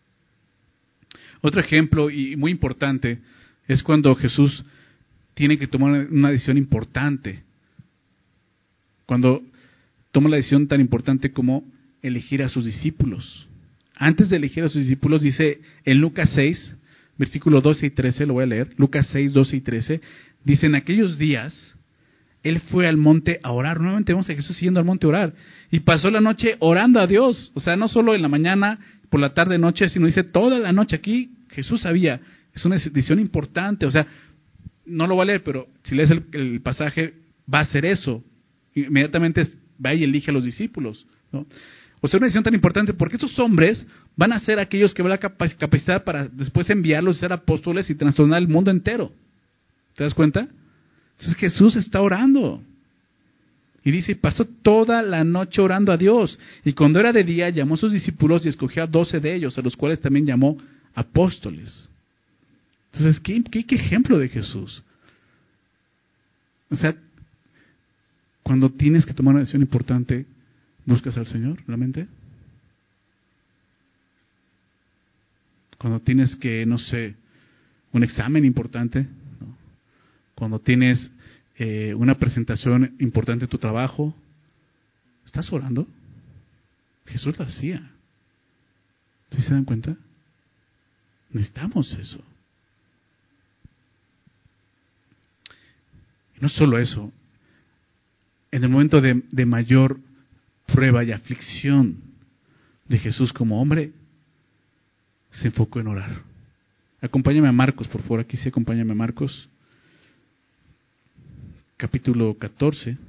Otro ejemplo y muy importante es cuando Jesús tiene que tomar una decisión importante. Cuando toma la decisión tan importante como elegir a sus discípulos. Antes de elegir a sus discípulos, dice en Lucas seis, versículos doce y trece, lo voy a leer. Lucas seis, doce y trece. Dice, en aquellos días, él fue al monte a orar. Nuevamente vemos a Jesús yendo al monte a orar. Y pasó la noche orando a Dios. O sea, no solo en la mañana, por la tarde, noche, sino dice toda la noche. Aquí Jesús sabía, es una decisión importante. O sea, no lo voy a leer, pero si lees el, el pasaje, va a hacer eso. Inmediatamente va y elige a los discípulos, ¿no? O sea, una decisión tan importante porque esos hombres van a ser aquellos que van a la capacidad para después enviarlos a ser apóstoles y trastornar el mundo entero. ¿Te das cuenta? Entonces Jesús está orando. Y dice, pasó toda la noche orando a Dios. Y cuando era de día, llamó a sus discípulos y escogió a doce de ellos, a los cuales también llamó apóstoles. Entonces, ¿qué, qué, qué ejemplo de Jesús? O sea, cuando tienes que tomar una decisión importante, ¿buscas al Señor realmente? Cuando tienes que, no sé, un examen importante, ¿no? Cuando tienes eh, una presentación importante en tu trabajo, ¿estás orando? Jesús lo hacía. ¿Sí se dan cuenta? Necesitamos eso. Y no solo eso, en el momento de, de mayor prueba y aflicción de Jesús como hombre, se enfocó en orar. Acompáñame a Marcos, por favor, aquí sí, acompáñame a Marcos, capítulo catorce.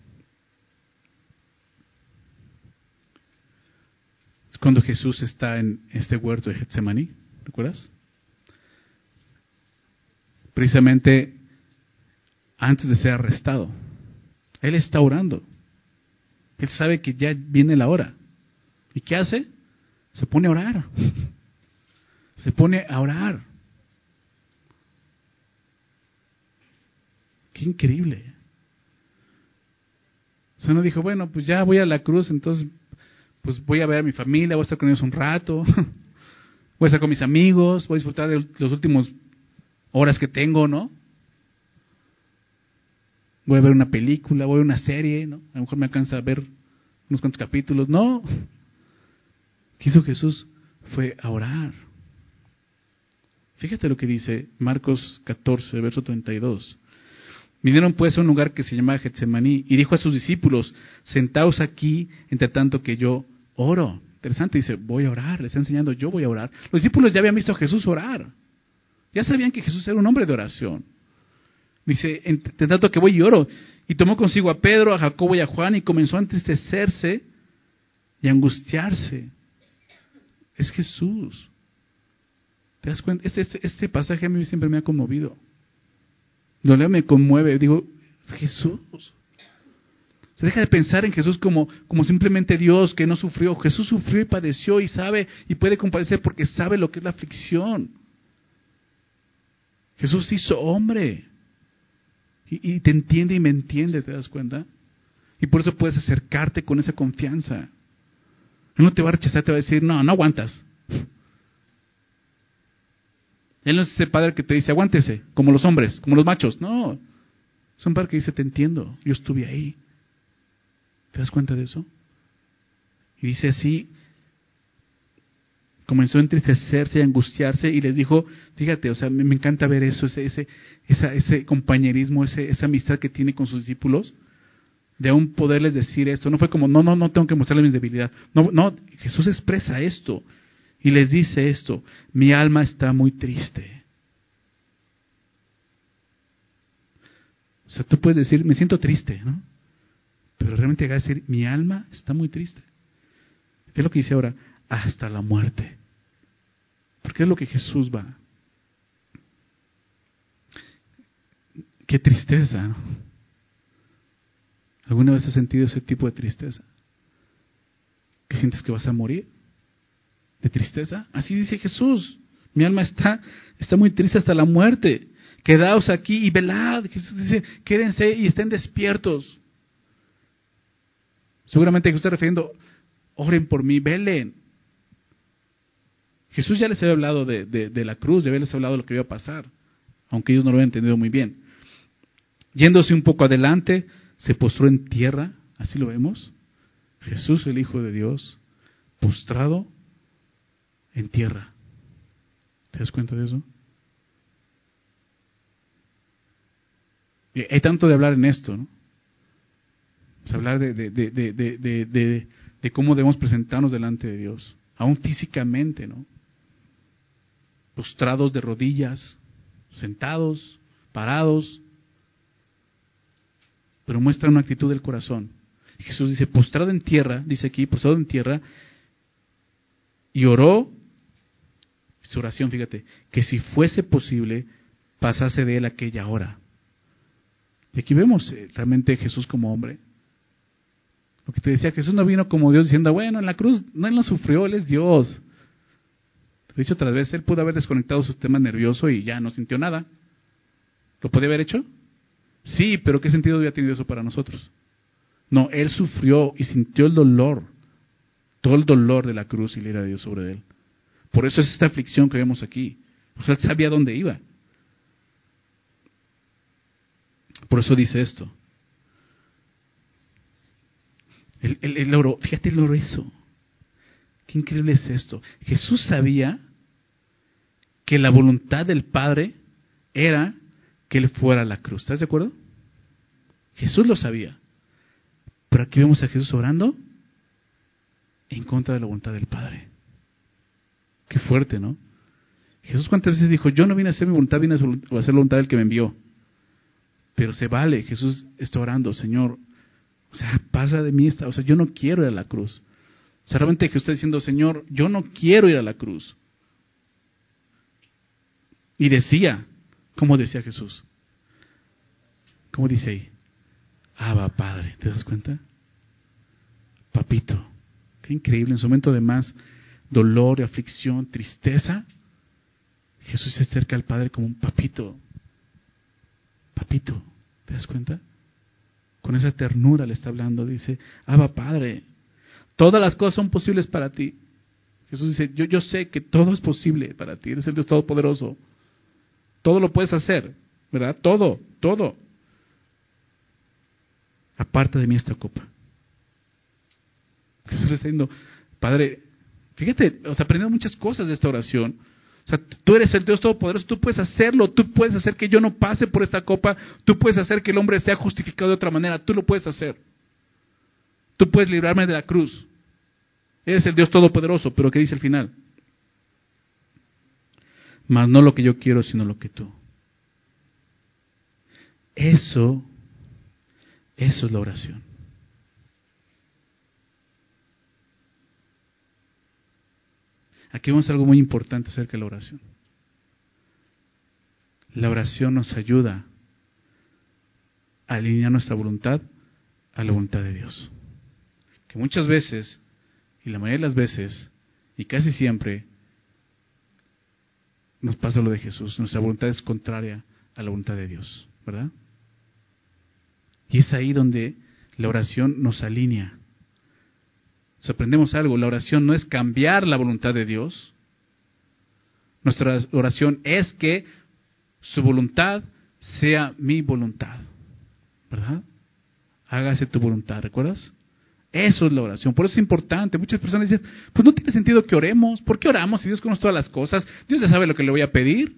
Es cuando Jesús está en este huerto de Getsemaní, ¿recuerdas? Precisamente antes de ser arrestado, Él está orando. Él sabe que ya viene la hora. ¿Y qué hace? Se pone a orar. Se pone a orar. Qué increíble. O sea, no dijo, bueno, pues ya voy a la cruz, entonces pues voy a ver a mi familia, voy a estar con ellos un rato, voy a estar con mis amigos, voy a disfrutar de los últimos horas que tengo, ¿no? Voy a ver una película, voy a ver una serie, ¿no? A lo mejor me alcanza a ver unos cuantos capítulos. No. ¿Qué hizo Jesús? Fue a orar. Fíjate lo que dice Marcos catorce, verso treinta y dos. Vinieron pues a un lugar que se llamaba Getsemaní y dijo a sus discípulos, sentaos aquí entre tanto que yo oro. Interesante, dice, voy a orar. Le está enseñando, yo voy a orar. Los discípulos ya habían visto a Jesús orar. Ya sabían que Jesús era un hombre de oración. Dice, entre tanto que voy y oro. Y tomó consigo a Pedro, a Jacobo y a Juan y comenzó a entristecerse y a angustiarse. Es Jesús. ¿Te ¿Te das cuenta? Este, este, este pasaje a mí siempre me ha conmovido. Lo leo, me conmueve. Digo, Jesús. Se deja de pensar en Jesús como, como simplemente Dios que no sufrió. Jesús sufrió y padeció y sabe y puede compadecer porque sabe lo que es la aflicción. Jesús hizo hombre. Y, y te entiende y me entiende, ¿te das cuenta? Y por eso puedes acercarte con esa confianza. Él no te va a rechazar, te va a decir, no, no aguantas. Él no es ese padre que te dice, aguántese, como los hombres, como los machos. No, es un padre que dice, te entiendo, yo estuve ahí. ¿Te das cuenta de eso? Y dice así, comenzó a entristecerse y a angustiarse y les dijo, fíjate, o sea, me, me encanta ver eso, ese, ese, esa, ese compañerismo, ese, esa amistad que tiene con sus discípulos, de aún poderles decir esto. No fue como, no, no, no tengo que mostrarles mi debilidad. No, no, Jesús expresa esto y les dice esto, mi alma está muy triste. O sea, tú puedes decir, me siento triste, ¿no? Pero realmente va a decir, mi alma está muy triste. ¿Qué es lo que dice ahora? Hasta la muerte. Porque es lo que Jesús va. Qué tristeza, ¿no? ¿Alguna vez has sentido ese tipo de tristeza? ¿Que sientes que vas a morir? ¿De tristeza? Así dice Jesús. Mi alma está, está muy triste hasta la muerte. Quedaos aquí y velad. Jesús dice, quédense y estén despiertos. Seguramente Jesús está refiriendo, oren por mí, velen. Jesús ya les había hablado de, de, de la cruz, ya les había hablado de lo que iba a pasar, aunque ellos no lo habían entendido muy bien. Yéndose un poco adelante, se postró en tierra, así lo vemos. Jesús, el Hijo de Dios, postrado en tierra. ¿Te das cuenta de eso? Y hay tanto de hablar en esto, ¿no? Es hablar de, de, de, de, de, de, de, de cómo debemos presentarnos delante de Dios, aún físicamente, ¿no? Postrados de rodillas, sentados, parados, pero muestra una actitud del corazón. Jesús dice, postrado en tierra, dice aquí, postrado en tierra, y oró, su oración, fíjate, que si fuese posible, pasase de él aquella hora. Y aquí vemos eh, realmente Jesús como hombre. Lo que te decía, Jesús no vino como Dios diciendo, bueno, en la cruz no, él no sufrió, él es Dios. Te he dicho otras veces, él pudo haber desconectado su sistema nervioso y ya no sintió nada. ¿Lo podía haber hecho? Sí, pero ¿qué sentido había tenido eso para nosotros? No, él sufrió y sintió el dolor, todo el dolor de la cruz y la ira de Dios sobre él. Por eso es esta aflicción que vemos aquí. O sea, él sabía dónde iba. Por eso dice esto. Él, él, él oró, fíjate, él oró eso. Qué increíble es esto. Jesús sabía que la voluntad del Padre era que él fuera a la cruz. ¿Estás de acuerdo? Jesús lo sabía. Pero aquí vemos a Jesús orando en contra de la voluntad del Padre. Qué fuerte, ¿no? Jesús cuántas veces dijo, yo no vine a hacer mi voluntad, vine a hacer la voluntad del que me envió. Pero se vale, Jesús está orando, Señor, o sea, pasa de mí esta, o sea, yo no quiero ir a la cruz. O sea, realmente Jesús está diciendo, Señor, yo no quiero ir a la cruz. Y decía, ¿cómo decía Jesús? ¿Cómo dice ahí? Abba, Padre, ¿te das cuenta? Papito, qué increíble, en su momento de más dolor, aflicción, tristeza, Jesús se acerca al Padre como un papito. Papito, ¿te das cuenta? Con esa ternura le está hablando, dice, Abba, Padre, todas las cosas son posibles para ti. Jesús dice, yo, yo sé que todo es posible para ti, eres el Dios Todopoderoso. Todo lo puedes hacer, ¿verdad? Todo, todo. Aparta de mí esta copa. Jesús le está diciendo, Padre, fíjate, o sea, aprendemos muchas cosas de esta oración. O sea, tú eres el Dios Todopoderoso, tú puedes hacerlo, tú puedes hacer que yo no pase por esta copa, tú puedes hacer que el hombre sea justificado de otra manera, tú lo puedes hacer. Tú puedes librarme de la cruz. Eres el Dios Todopoderoso, pero ¿qué dice al final? Mas no lo que yo quiero, sino lo que tú. Eso, eso es la oración. Aquí vemos algo muy importante acerca de la oración. La oración nos ayuda a alinear nuestra voluntad a la voluntad de Dios. Que muchas veces, y la mayoría de las veces, y casi siempre, nos pasa lo de Jesús. Nuestra voluntad es contraria a la voluntad de Dios, ¿verdad? Y es ahí donde la oración nos alinea. Si aprendemos algo, la oración no es cambiar la voluntad de Dios. Nuestra oración es que su voluntad sea mi voluntad, ¿verdad? Hágase tu voluntad, ¿recuerdas? Eso es la oración, por eso es importante. Muchas personas dicen, pues no tiene sentido que oremos. ¿Por qué oramos si Dios conoce todas las cosas? Dios ya sabe lo que le voy a pedir.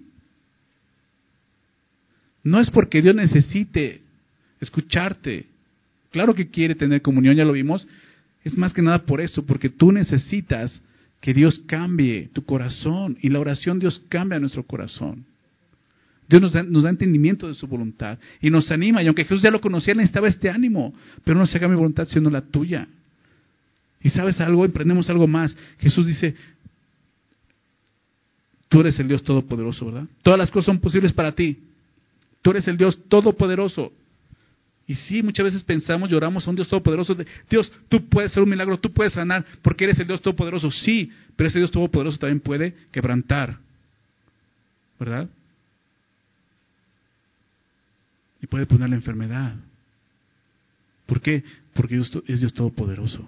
No es porque Dios necesite escucharte. Claro que quiere tener comunión, ya lo vimos. Es más que nada por eso, porque tú necesitas que Dios cambie tu corazón. Y la oración, Dios cambia nuestro corazón. Dios nos da, nos da entendimiento de su voluntad y nos anima. Y aunque Jesús ya lo conocía, necesitaba este ánimo. Pero no se haga mi voluntad siendo la tuya. Y sabes algo, aprendemos algo más. Jesús dice, tú eres el Dios Todopoderoso, ¿verdad? Todas las cosas son posibles para ti. Tú eres el Dios Todopoderoso. Y sí, muchas veces pensamos, lloramos a un Dios Todopoderoso. De, Dios, tú puedes hacer un milagro, tú puedes sanar, porque eres el Dios Todopoderoso. Sí, pero ese Dios Todopoderoso también puede quebrantar, ¿verdad? Y puede poner la enfermedad. ¿Por qué? Porque Dios es Dios Todopoderoso.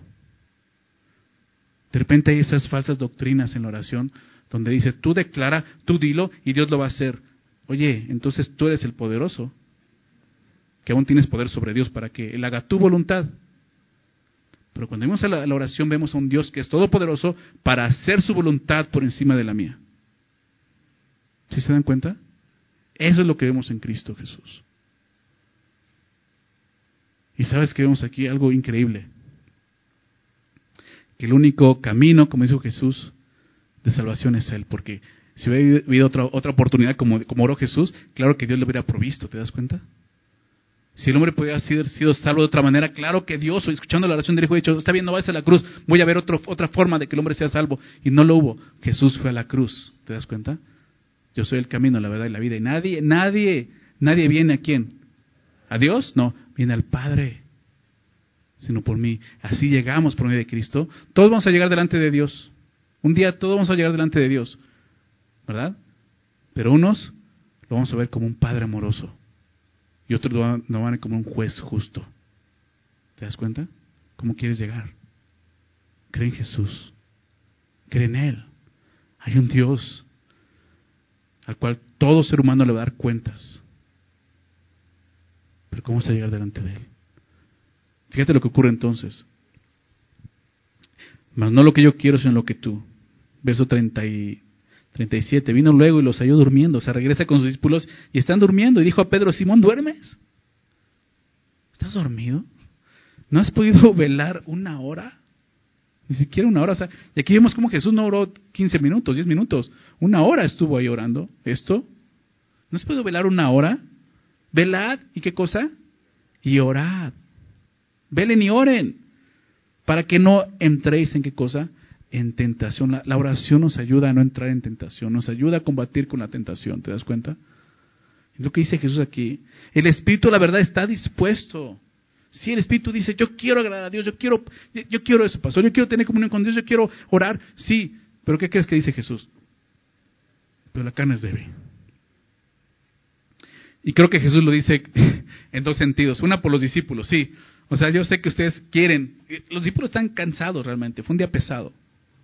De repente hay esas falsas doctrinas en la oración donde dice, tú declara, tú dilo y Dios lo va a hacer. Oye, entonces tú eres el poderoso, que aún tienes poder sobre Dios para que Él haga tu voluntad. Pero cuando vemos a la, a la oración vemos a un Dios que es todopoderoso para hacer su voluntad por encima de la mía. ¿Sí se dan cuenta? Eso es lo que vemos en Cristo Jesús. Y sabes que vemos aquí algo increíble. Que el único camino, como dijo Jesús, de salvación es Él. Porque si hubiera habido otra, otra oportunidad como, como oró Jesús, claro que Dios le hubiera provisto, ¿te das cuenta? Si el hombre podía haber sido salvo de otra manera, claro que Dios, escuchando la oración del Hijo, ha dicho, está bien, no vayas a la cruz, voy a ver otro, otra forma de que el hombre sea salvo. Y no lo hubo. Jesús fue a la cruz, ¿te das cuenta? Yo soy el camino, la verdad y la vida. Y nadie, nadie, nadie viene a quién. ¿A Dios? No, viene al Padre, sino por mí. Así llegamos por medio de Cristo. Todos vamos a llegar delante de Dios. Un día todos vamos a llegar delante de Dios, ¿verdad? Pero unos lo vamos a ver como un Padre amoroso y otros lo van, lo van a ver como un juez justo. ¿Te das cuenta? ¿Cómo quieres llegar? Cree en Jesús. Cree en Él. Hay un Dios al cual todo ser humano le va a dar cuentas. Pero ¿cómo vas a llegar delante de Él? Fíjate lo que ocurre entonces. Mas no lo que yo quiero, sino lo que tú. Verso treinta y siete. Vino luego y los halló durmiendo. O sea, regresa con sus discípulos y están durmiendo. Y dijo a Pedro, Simón, ¿duermes? ¿Estás dormido? ¿No has podido velar una hora? Ni siquiera una hora. O sea, y aquí vemos cómo Jesús no oró quince minutos, diez minutos. Una hora estuvo ahí orando. ¿Esto? ¿No has podido velar una hora? Velad. ¿Y qué cosa? Y orad. Velen y oren. Para que no entréis en qué cosa? En tentación. La, la oración nos ayuda a no entrar en tentación. Nos ayuda a combatir con la tentación. ¿Te das cuenta? Es lo que dice Jesús aquí. El Espíritu, la verdad, está dispuesto. Si el Espíritu dice, yo quiero agradar a Dios, yo quiero, yo quiero eso, pastor, yo quiero tener comunión con Dios, yo quiero orar. Sí, pero ¿qué crees que dice Jesús? Pero la carne es débil. Y creo que Jesús lo dice en dos sentidos. Una por los discípulos, sí. O sea, yo sé que ustedes quieren. Los discípulos están cansados realmente. Fue un día pesado.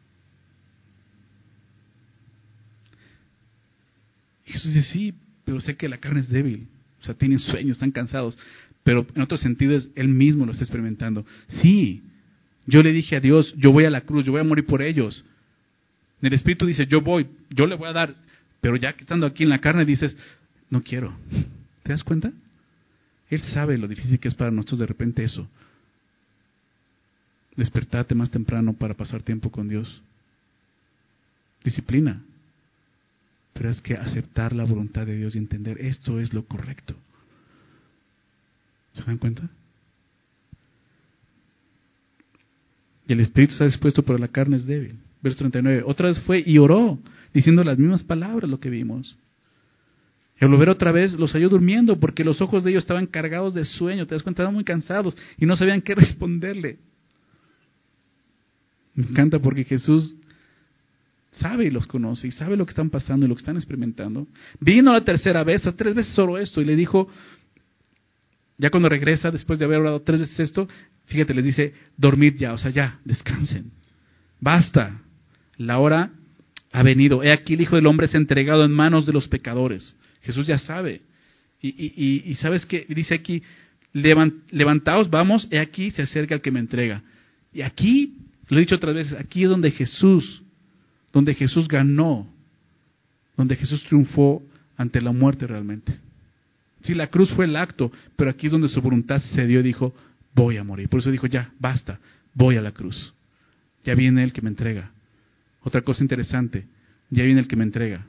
Y Jesús dice, sí, pero sé que la carne es débil. O sea, tienen sueños, están cansados. Pero en otro sentido, es Él mismo lo está experimentando. Sí, yo le dije a Dios, yo voy a la cruz, yo voy a morir por ellos. El Espíritu dice, yo voy, yo le voy a dar. Pero ya que estando aquí en la carne dices, no quiero. ¿Te das cuenta? Él sabe lo difícil que es para nosotros de repente eso. Despertarte más temprano para pasar tiempo con Dios. Disciplina. Pero es que aceptar la voluntad de Dios y entender esto es lo correcto. ¿Se dan cuenta? Y el espíritu está dispuesto, pero la carne es débil. Verso treinta y nueve. Otra vez fue y oró, diciendo las mismas palabras, lo que vimos. Y al volver otra vez los halló durmiendo porque los ojos de ellos estaban cargados de sueño. Te das cuenta, estaban muy cansados y no sabían qué responderle. Me encanta porque Jesús sabe y los conoce y sabe lo que están pasando y lo que están experimentando. Vino la tercera vez, a tres veces oró esto y le dijo, ya cuando regresa después de haber orado tres veces esto, fíjate, les dice, dormid ya, o sea, ya, descansen. Basta, la hora ha venido. He aquí el Hijo del Hombre es entregado en manos de los pecadores. Jesús ya sabe. Y, y, y, y ¿sabes qué? Dice aquí, levantaos, vamos, he aquí se acerca el que me entrega. Y aquí, lo he dicho otras veces, aquí es donde Jesús, donde Jesús ganó, donde Jesús triunfó ante la muerte realmente. Sí, la cruz fue el acto, pero aquí es donde su voluntad se dio y dijo, voy a morir. Por eso dijo, ya, basta, voy a la cruz. Ya viene el que me entrega. Otra cosa interesante, ya viene el que me entrega.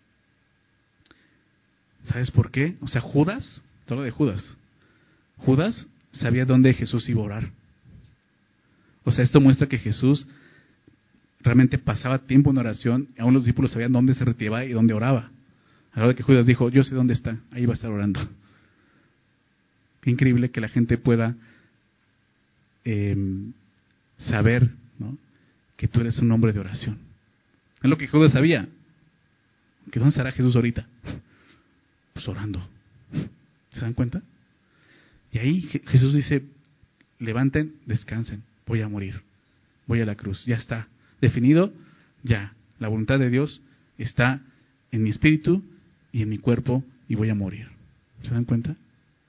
¿Sabes por qué? O sea, Judas, todo lo de Judas. Judas sabía dónde Jesús iba a orar. O sea, esto muestra que Jesús realmente pasaba tiempo en oración, y aún los discípulos sabían dónde se retiraba y dónde oraba. A la hora que Judas dijo, yo sé dónde está, ahí va a estar orando. Qué increíble que la gente pueda eh, saber, ¿no?, que tú eres un hombre de oración. Es lo que Judas sabía. ¿Que dónde estará Jesús ahorita? Pues orando. ¿Se dan cuenta? Y ahí Jesús dice, levanten, descansen, voy a morir, voy a la cruz, ya está. Definido, ya. La voluntad de Dios está en mi espíritu y en mi cuerpo y voy a morir. ¿Se dan cuenta?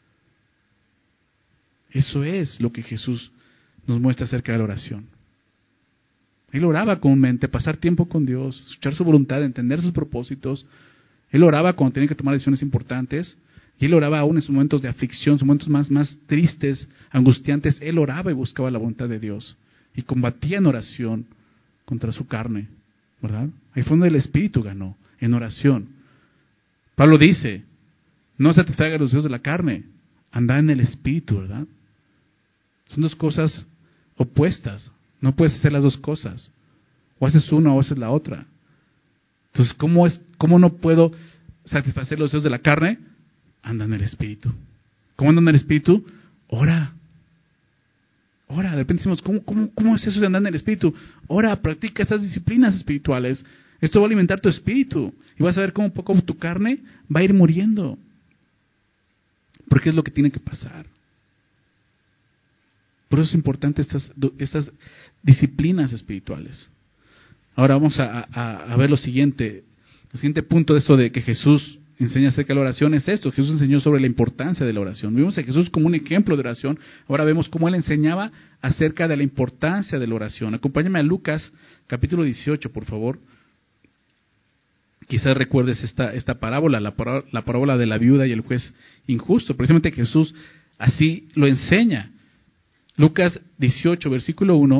Eso es lo que Jesús nos muestra acerca de la oración. Él oraba comúnmente, pasar tiempo con Dios, escuchar su voluntad, entender sus propósitos. Él oraba cuando tenía que tomar decisiones importantes. Y él oraba aún en sus momentos de aflicción, sus momentos más, más tristes, angustiantes. Él oraba y buscaba la voluntad de Dios. Y combatía en oración contra su carne, ¿verdad? Ahí fue donde el Espíritu ganó, en oración. Pablo dice, no satisfaga los deseos de la carne, anda en el Espíritu, ¿verdad? Son dos cosas opuestas, no puedes hacer las dos cosas. O haces una o haces la otra. Entonces, ¿cómo, es, cómo no puedo satisfacer los deseos de la carne? Anda en el Espíritu. ¿Cómo anda en el Espíritu? Ora. Ora, de repente decimos, ¿cómo, cómo, ¿cómo es eso de andar en el Espíritu? Ora, practica estas disciplinas espirituales. Esto va a alimentar tu espíritu. Y vas a ver cómo poco tu carne va a ir muriendo. Porque es lo que tiene que pasar. Por eso es importante estas, estas disciplinas espirituales. Ahora vamos a, a, a ver lo siguiente. El siguiente punto de esto de que Jesús enseña acerca de la oración es esto. Jesús enseñó sobre la importancia de la oración. Vimos a Jesús como un ejemplo de oración. Ahora vemos cómo Él enseñaba acerca de la importancia de la oración. Acompáñame a Lucas, capítulo dieciocho, por favor. Quizás recuerdes esta, esta parábola, la, pará, la parábola de la viuda y el juez injusto. Precisamente Jesús así lo enseña. Lucas dieciocho, versículo uno,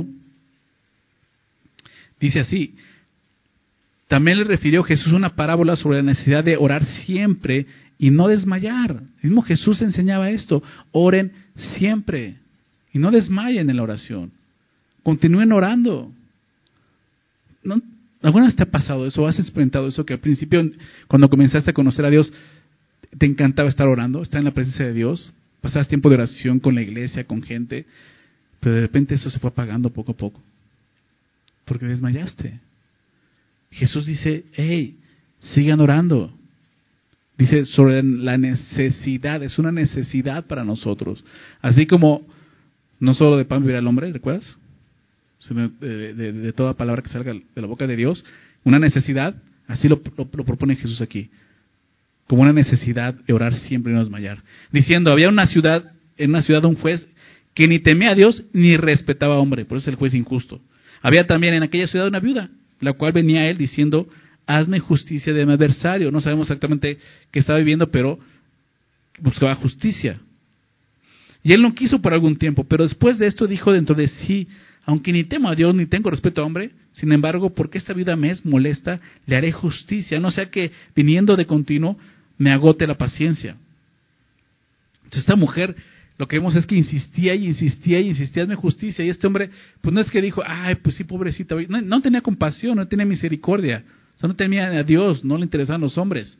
dice así: también le refirió Jesús una parábola sobre la necesidad de orar siempre y no desmayar. El mismo Jesús enseñaba esto: oren siempre y no desmayen en la oración. Continúen orando. ¿No? ¿Alguna vez te ha pasado eso? ¿O has experimentado eso? Que al principio, cuando comenzaste a conocer a Dios, te encantaba estar orando, estar en la presencia de Dios, pasabas tiempo de oración con la iglesia, con gente, pero de repente eso se fue apagando poco a poco, porque desmayaste. Jesús dice, hey, sigan orando. Dice sobre la necesidad, es una necesidad para nosotros. Así como no solo de pan vivirá el hombre, ¿recuerdas? Sino de, de, de toda palabra que salga de la boca de Dios, una necesidad, así lo, lo, lo propone Jesús aquí, como una necesidad de orar siempre y no desmayar. Diciendo, había una ciudad, en una ciudad un juez que ni temía a Dios ni respetaba a hombre, por eso es el juez injusto. Había también en aquella ciudad una viuda, la cual venía a él diciendo, hazme justicia de mi adversario. No sabemos exactamente qué estaba viviendo, pero buscaba justicia. Y él no quiso por algún tiempo, pero después de esto dijo dentro de sí, aunque ni temo a Dios ni tengo respeto a hombre, sin embargo, porque esta viuda me es molesta, le haré justicia, no sea que viniendo de continuo me agote la paciencia. Entonces esta mujer, lo que vemos es que insistía y insistía y insistía, hazme justicia. Y este hombre, pues no es que dijo, ay, pues sí, pobrecita. No, no tenía compasión, no tenía misericordia. O sea, no temía a Dios, no le interesaban los hombres.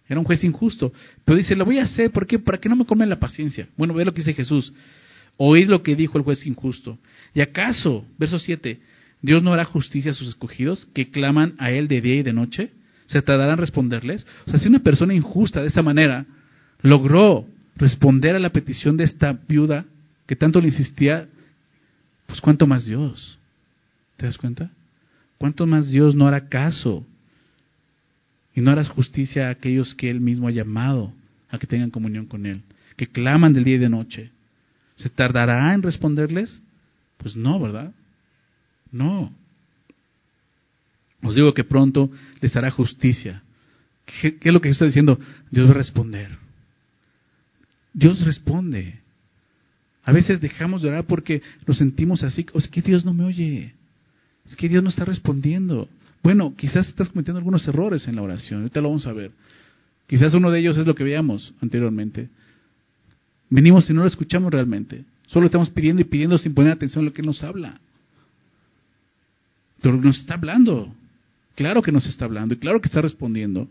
Era un juez injusto. Pero dice, lo voy a hacer, ¿por qué? Para que no me come la paciencia. Bueno, ve lo que dice Jesús. Oíd lo que dijo el juez injusto. ¿Y acaso, verso siete, Dios no hará justicia a sus escogidos que claman a Él de día y de noche? ¿Se tardarán en responderles? O sea, si una persona injusta de esta manera logró responder a la petición de esta viuda que tanto le insistía, pues ¿cuánto más Dios? ¿Te das cuenta? ¿Cuánto más Dios no hará caso? Y no harás justicia a aquellos que Él mismo ha llamado a que tengan comunión con Él, que claman del día y de noche. ¿Se tardará en responderles? Pues no, ¿verdad? No. Os digo que pronto les hará justicia. ¿Qué, qué es lo que Jesús está diciendo? Dios va a responder. Dios responde. A veces dejamos de orar porque nos sentimos así. O es que Dios no me oye. Es que Dios no está respondiendo. Bueno, quizás estás cometiendo algunos errores en la oración. Ahorita lo vamos a ver. Quizás uno de ellos es lo que veíamos anteriormente. Venimos y no lo escuchamos realmente. Solo estamos pidiendo y pidiendo sin poner atención a lo que Él nos habla. Pero nos está hablando. Claro que nos está hablando y claro que está respondiendo.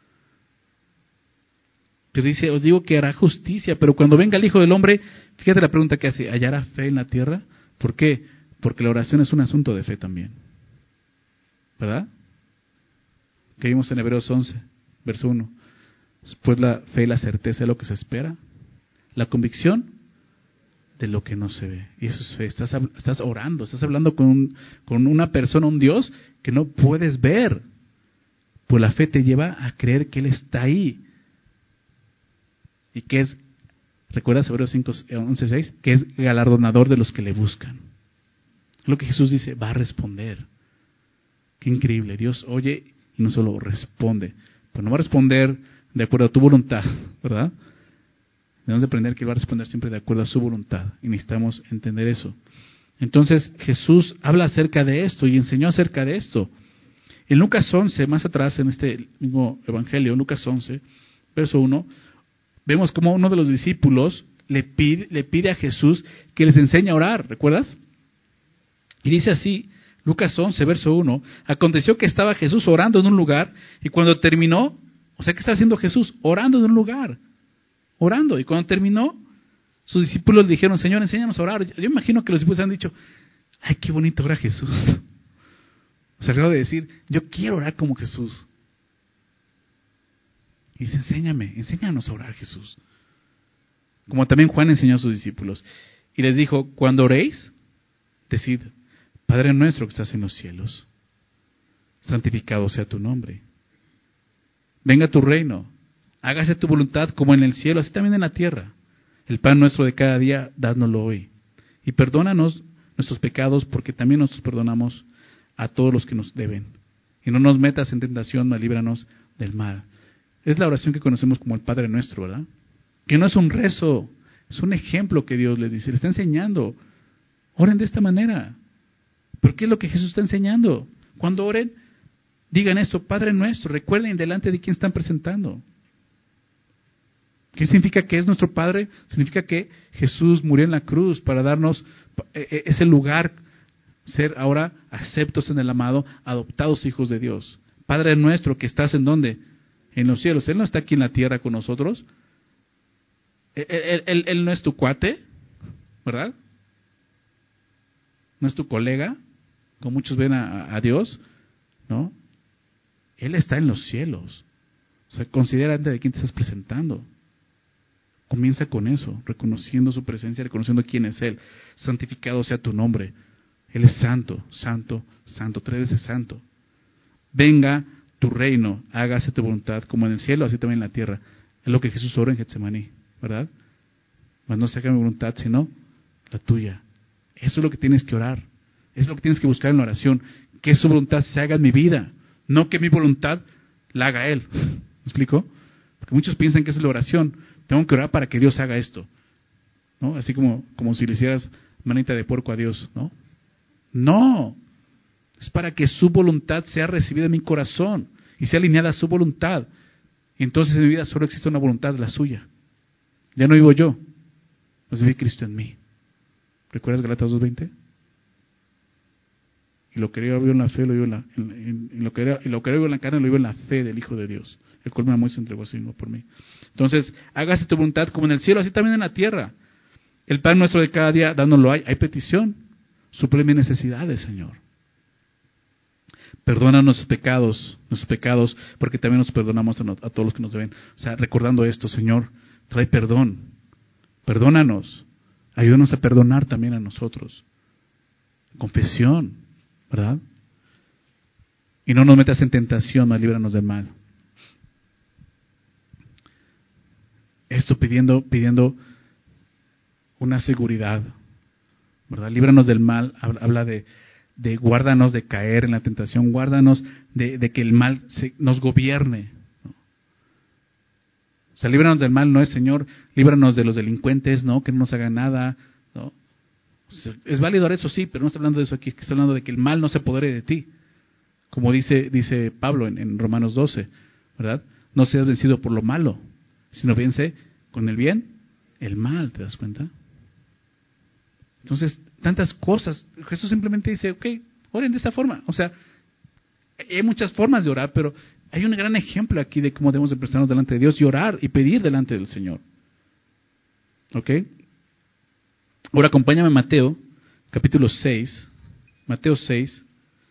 Pero dice, os digo que hará justicia, pero cuando venga el Hijo del Hombre, fíjate la pregunta que hace, ¿hallará fe en la tierra? ¿Por qué? Porque la oración es un asunto de fe también. ¿Verdad? Que vimos en Hebreos once, verso uno. Después la fe y la certeza de lo que se espera. La convicción de lo que no se ve. Y eso es fe. Estás, estás orando, estás hablando con, un, con una persona, un Dios que no puedes ver. Pues la fe te lleva a creer que Él está ahí. Y que es, ¿recuerdas Hebreos cinco, once, seis? Que es galardonador de los que le buscan. Lo que Jesús dice, va a responder. Qué increíble. Dios oye y no solo responde. Pero no va a responder de acuerdo a tu voluntad, ¿verdad? Debemos de aprender que Él va a responder siempre de acuerdo a su voluntad. Y necesitamos entender eso. Entonces Jesús habla acerca de esto y enseñó acerca de esto. En Lucas once, más atrás en este mismo evangelio, Lucas once, verso uno, vemos como uno de los discípulos le pide, le pide a Jesús que les enseñe a orar, ¿recuerdas? Y dice así, Lucas once, verso uno, aconteció que estaba Jesús orando en un lugar y cuando terminó, o sea, ¿qué está haciendo Jesús? Orando en un lugar, orando. Y cuando terminó, sus discípulos le dijeron, Señor, enséñanos a orar. Yo imagino que los discípulos han dicho, ay, qué bonito ora Jesús. O sea, al grado de decir, yo quiero orar como Jesús. Y dice, enséñame, enséñanos a orar, Jesús. Como también Juan enseñó a sus discípulos. Y les dijo, cuando oréis, decid, Padre nuestro que estás en los cielos, santificado sea tu nombre. Venga tu reino, hágase tu voluntad como en el cielo, así también en la tierra. El pan nuestro de cada día, dádnoslo hoy. Y perdónanos nuestros pecados, porque también nosotros perdonamos a todos los que nos deben. Y no nos metas en tentación, mas líbranos del mal. Es la oración que conocemos como el Padre Nuestro, ¿verdad? Que no es un rezo, es un ejemplo que Dios les dice, le está enseñando. Oren de esta manera. ¿Pero qué es lo que Jesús está enseñando? Cuando oren, digan esto, Padre Nuestro, recuerden delante de quién están presentando. ¿Qué significa que es nuestro Padre? Significa que Jesús murió en la cruz para darnos ese lugar, ser ahora aceptos en el amado, adoptados hijos de Dios. Padre Nuestro que estás en ¿dónde? En los cielos. Él no está aquí en la tierra con nosotros. Él, él, él, él no es tu cuate, ¿verdad? No es tu colega, como muchos ven a, a Dios, ¿no? Él está en los cielos. O sea, considera antes de quién te estás presentando. Comienza con eso, reconociendo su presencia, reconociendo quién es Él. Santificado sea tu nombre. Él es santo, santo, santo, tres veces santo. Venga tu reino, hágase tu voluntad, como en el cielo, así también en la tierra. Es lo que Jesús oró en Getsemaní, ¿verdad? Mas no se haga mi voluntad, sino la tuya. Eso es lo que tienes que orar. Eso es lo que tienes que buscar en la oración. Que su voluntad se haga en mi vida, no que mi voluntad la haga Él. ¿Me explico? Porque muchos piensan que eso es la oración. Tengo que orar para que Dios haga esto, ¿no? Así como, como si le hicieras manita de puerco a Dios, ¿no? No, es para que su voluntad sea recibida en mi corazón y sea alineada a su voluntad. Y entonces en mi vida solo existe una voluntad, la suya. Ya no vivo yo, pues vive Cristo en mí. ¿Recuerdas Gálatas dos veinte? Y lo que yo vivo en la fe, lo vivo en la, en, en, en lo que era, y lo que vivo en la carne, lo vivo en la fe del Hijo de Dios. el cual me amó y se entregó a sí mismo por mí. Entonces, hágase tu voluntad como en el cielo, así también en la tierra. El pan nuestro de cada día, dándolo hay, hay petición. Suple mis necesidades, Señor. Perdona nuestros pecados, nuestros pecados, porque también nos perdonamos a, no, a todos los que nos deben. O sea, recordando esto, Señor, trae perdón. Perdónanos. Ayúdanos a perdonar también a nosotros. Confesión, ¿verdad? Y no nos metas en tentación, mas líbranos del mal. Esto pidiendo, pidiendo una seguridad, ¿verdad? Líbranos del mal, habla de, de guárdanos de caer en la tentación, guárdanos de, de que el mal se, nos gobierne, ¿no? O sea, líbranos del mal no es, Señor, líbranos de los delincuentes, ¿no? Que no nos hagan nada, ¿no? O sea, es válido eso, sí, pero no está hablando de eso aquí, está hablando de que el mal no se apodere de ti. Como dice, dice Pablo en, en Romanos doce, ¿verdad? No seas vencido por lo malo, sino vence con el bien el mal, ¿te das cuenta? Entonces, tantas cosas. Jesús simplemente dice, ok, oren de esta forma. O sea, hay muchas formas de orar, pero hay un gran ejemplo aquí de cómo debemos de prestarnos delante de Dios y orar y pedir delante del Señor. ¿Ok? Ahora acompáñame a Mateo, capítulo seis. Mateo seis.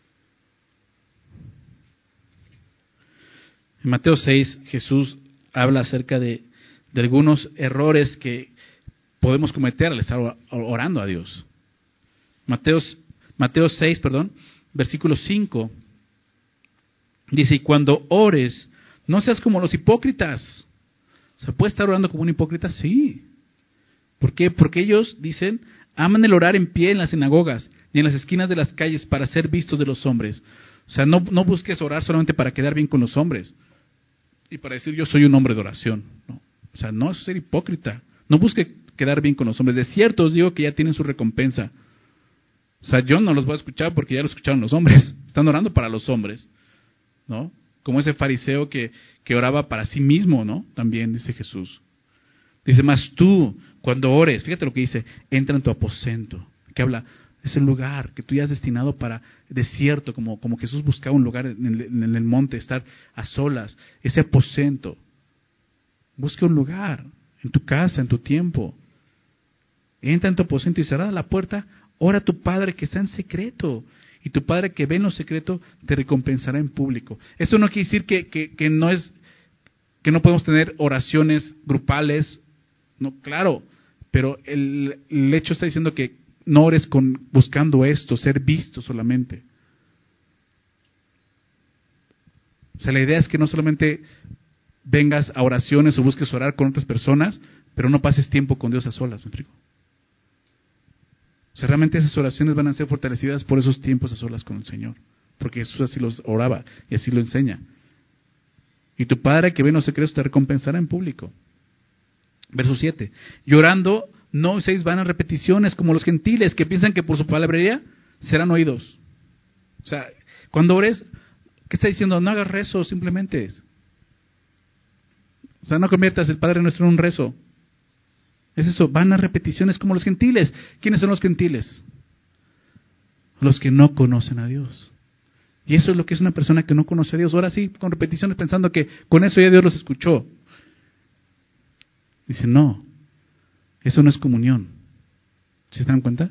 En Mateo seis, Jesús habla acerca de, de algunos errores que podemos cometer al estar orando a Dios. Mateo, Mateo seis, perdón, versículo cinco, dice, y cuando ores, no seas como los hipócritas. O sea, ¿puedes estar orando como un hipócrita? Sí. ¿Por qué? Porque ellos, dicen, aman el orar en pie en las sinagogas y en las esquinas de las calles para ser vistos de los hombres. O sea, no, no busques orar solamente para quedar bien con los hombres y para decir yo soy un hombre de oración. No. O sea, no es ser hipócrita. No busque quedar bien con los hombres. De cierto os digo que ya tienen su recompensa. O sea, yo no los voy a escuchar porque ya lo escucharon los hombres. Están orando para los hombres, ¿no? Como ese fariseo que, que oraba para sí mismo, ¿no? También dice Jesús. Dice, mas tú, cuando ores, fíjate lo que dice, entra en tu aposento. Que habla, es el lugar que tú ya has destinado para desierto, como, como Jesús buscaba un lugar en el, en el monte, estar a solas. Ese aposento. Busca un lugar, en tu casa, en tu tiempo. Entra en tu aposento y cerrada la puerta, ora a tu Padre que está en secreto. Y tu Padre que ve en lo secreto te recompensará en público. Esto no quiere decir que, que, que no es, que no podemos tener oraciones grupales. No, claro, pero el, el hecho está diciendo que no ores con, buscando esto, ser visto solamente. O sea, la idea es que no solamente vengas a oraciones o busques orar con otras personas, pero no pases tiempo con Dios a solas, ¿me explico? O sea, realmente esas oraciones van a ser fortalecidas por esos tiempos a solas con el Señor, porque Jesús así los oraba y así lo enseña. Y tu Padre que ve en los secretos te recompensará en público. Verso siete. Llorando, no uséis vanas repeticiones como los gentiles que piensan que por su palabrería serán oídos. O sea, cuando ores, ¿qué está diciendo? No hagas rezo, simplemente. O sea, no conviertas el Padre Nuestro en un rezo. Es eso, vanas repeticiones como los gentiles. ¿Quiénes son los gentiles? Los que no conocen a Dios. Y eso es lo que es una persona que no conoce a Dios. Ahora sí, con repeticiones pensando que con eso ya Dios los escuchó. Dice, no, eso no es comunión. ¿Se dan cuenta?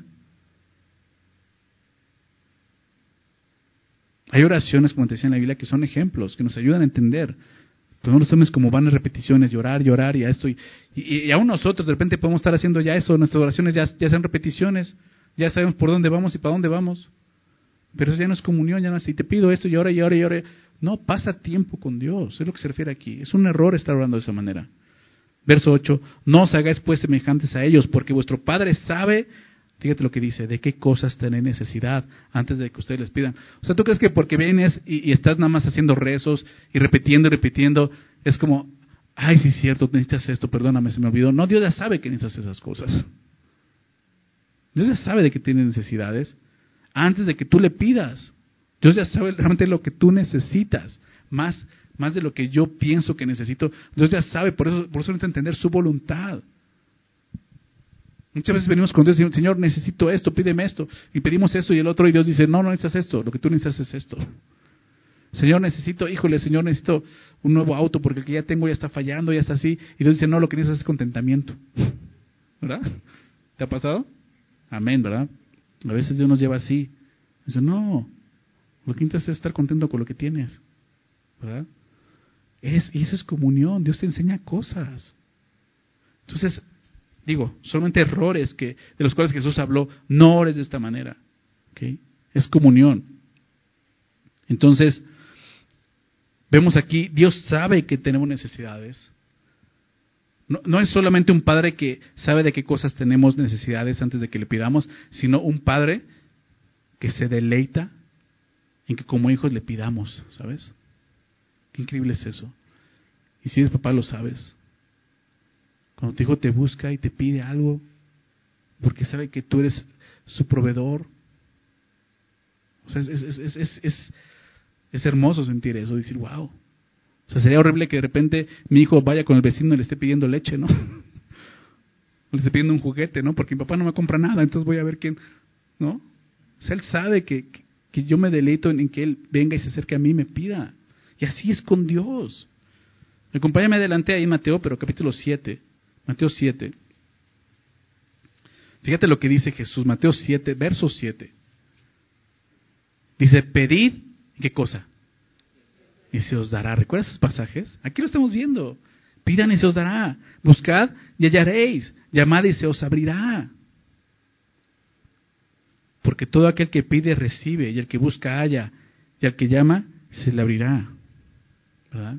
Hay oraciones, como te decía en la Biblia, que son ejemplos, que nos ayudan a entender. Pero no los tomes como vanas repeticiones, llorar, llorar y a esto. Y, y, y aún nosotros de repente podemos estar haciendo ya eso, nuestras oraciones ya, ya sean repeticiones, ya sabemos por dónde vamos y para dónde vamos. Pero eso ya no es comunión, ya no es, si te pido esto y ahora y ahora y ahora. No, pasa tiempo con Dios, es lo que se refiere aquí. Es un error estar orando de esa manera. Verso ocho, no os hagáis pues semejantes a ellos, porque vuestro Padre sabe, fíjate lo que dice, de qué cosas tenéis necesidad antes de que ustedes les pidan. O sea, ¿tú crees que porque vienes y, y estás nada más haciendo rezos y repitiendo y repitiendo, es como, ay, sí es cierto, necesitas esto, perdóname, se me olvidó? No, Dios ya sabe que necesitas esas cosas. Dios ya sabe de que tienes necesidades antes de que tú le pidas. Dios ya sabe realmente lo que tú necesitas, más más de lo que yo pienso que necesito. Dios ya sabe, por eso, por eso necesito entender su voluntad. Muchas veces venimos con Dios y decimos, Señor, necesito esto, pídeme esto. Y pedimos esto y el otro, y Dios dice, no, no necesitas esto, lo que tú necesitas es esto. Señor, necesito, híjole, Señor, necesito un nuevo auto porque el que ya tengo ya está fallando, ya está así. Y Dios dice, no, lo que necesitas es contentamiento. ¿Verdad? ¿Te ha pasado? Amén, ¿verdad? A veces Dios nos lleva así. Dice, no, lo que necesitas es estar contento con lo que tienes. ¿Verdad? Es, y eso es comunión. Dios te enseña cosas. Entonces, digo, solamente errores que, de los cuales Jesús habló, no ores de esta manera. ¿Okay? Es comunión. Entonces, vemos aquí, Dios sabe que tenemos necesidades. No, no es solamente un padre que sabe de qué cosas tenemos necesidades antes de que le pidamos, sino un padre que se deleita en que como hijos le pidamos, ¿sabes? Qué increíble es eso. Y si eres papá lo sabes. Cuando tu hijo te busca y te pide algo, porque sabe que tú eres su proveedor. O sea, es, es, es, es, es, es hermoso sentir eso, decir, wow. O sea, sería horrible que de repente mi hijo vaya con el vecino y le esté pidiendo leche, ¿no? O le esté pidiendo un juguete, ¿no? Porque mi papá no me compra nada, entonces voy a ver quién, ¿no? O sea, él sabe que, que, que yo me deleito en, en que él venga y se acerque a mí y me pida. Y así es con Dios. Acompáñame adelante ahí en Mateo, pero capítulo siete. Mateo siete. Fíjate lo que dice Jesús, Mateo siete, verso siete. Dice, pedid, ¿qué cosa? Y se os dará. ¿Recuerdas esos pasajes? Aquí lo estamos viendo. Pidan y se os dará. Buscad y hallaréis. Llamad y se os abrirá. Porque todo aquel que pide recibe, y el que busca halla, y al que llama se le abrirá. ¿Verdad?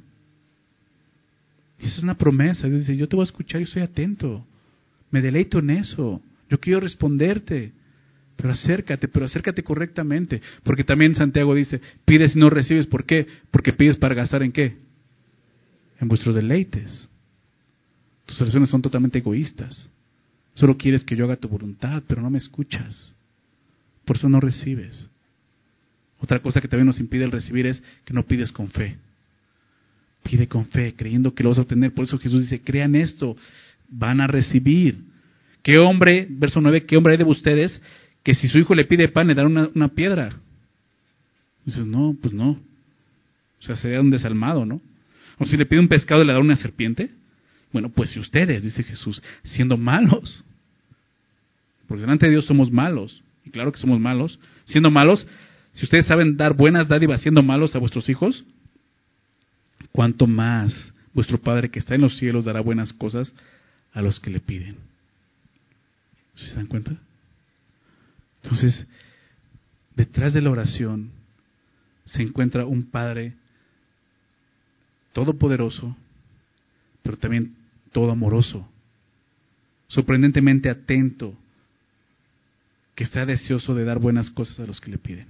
Y esa es una promesa. Dios dice, yo te voy a escuchar y estoy atento. Me deleito en eso. Yo quiero responderte. Pero acércate, pero acércate correctamente. Porque también Santiago dice, pides y no recibes. ¿Por qué? Porque pides para gastar ¿en qué? En vuestros deleites. Tus oraciones son totalmente egoístas. Solo quieres que yo haga tu voluntad, pero no me escuchas. Por eso no recibes. Otra cosa que también nos impide el recibir es que no pides con fe. Pide con fe, creyendo que lo vas a obtener. Por eso Jesús dice, crean esto, van a recibir. ¿Qué hombre, verso nueve, qué hombre hay de ustedes que si su hijo le pide pan le dará una, una piedra? Dices, no, pues no. O sea, sería un desalmado, ¿no? O si le pide un pescado le dará una serpiente. Bueno, pues si ustedes, dice Jesús, siendo malos, porque delante de Dios somos malos, y claro que somos malos, siendo malos, si ustedes saben dar buenas dádivas siendo malos a vuestros hijos, ¿cuánto más vuestro Padre que está en los cielos dará buenas cosas a los que le piden? ¿Se dan cuenta? Entonces, detrás de la oración se encuentra un Padre todopoderoso, pero también todo amoroso, sorprendentemente atento, que está deseoso de dar buenas cosas a los que le piden.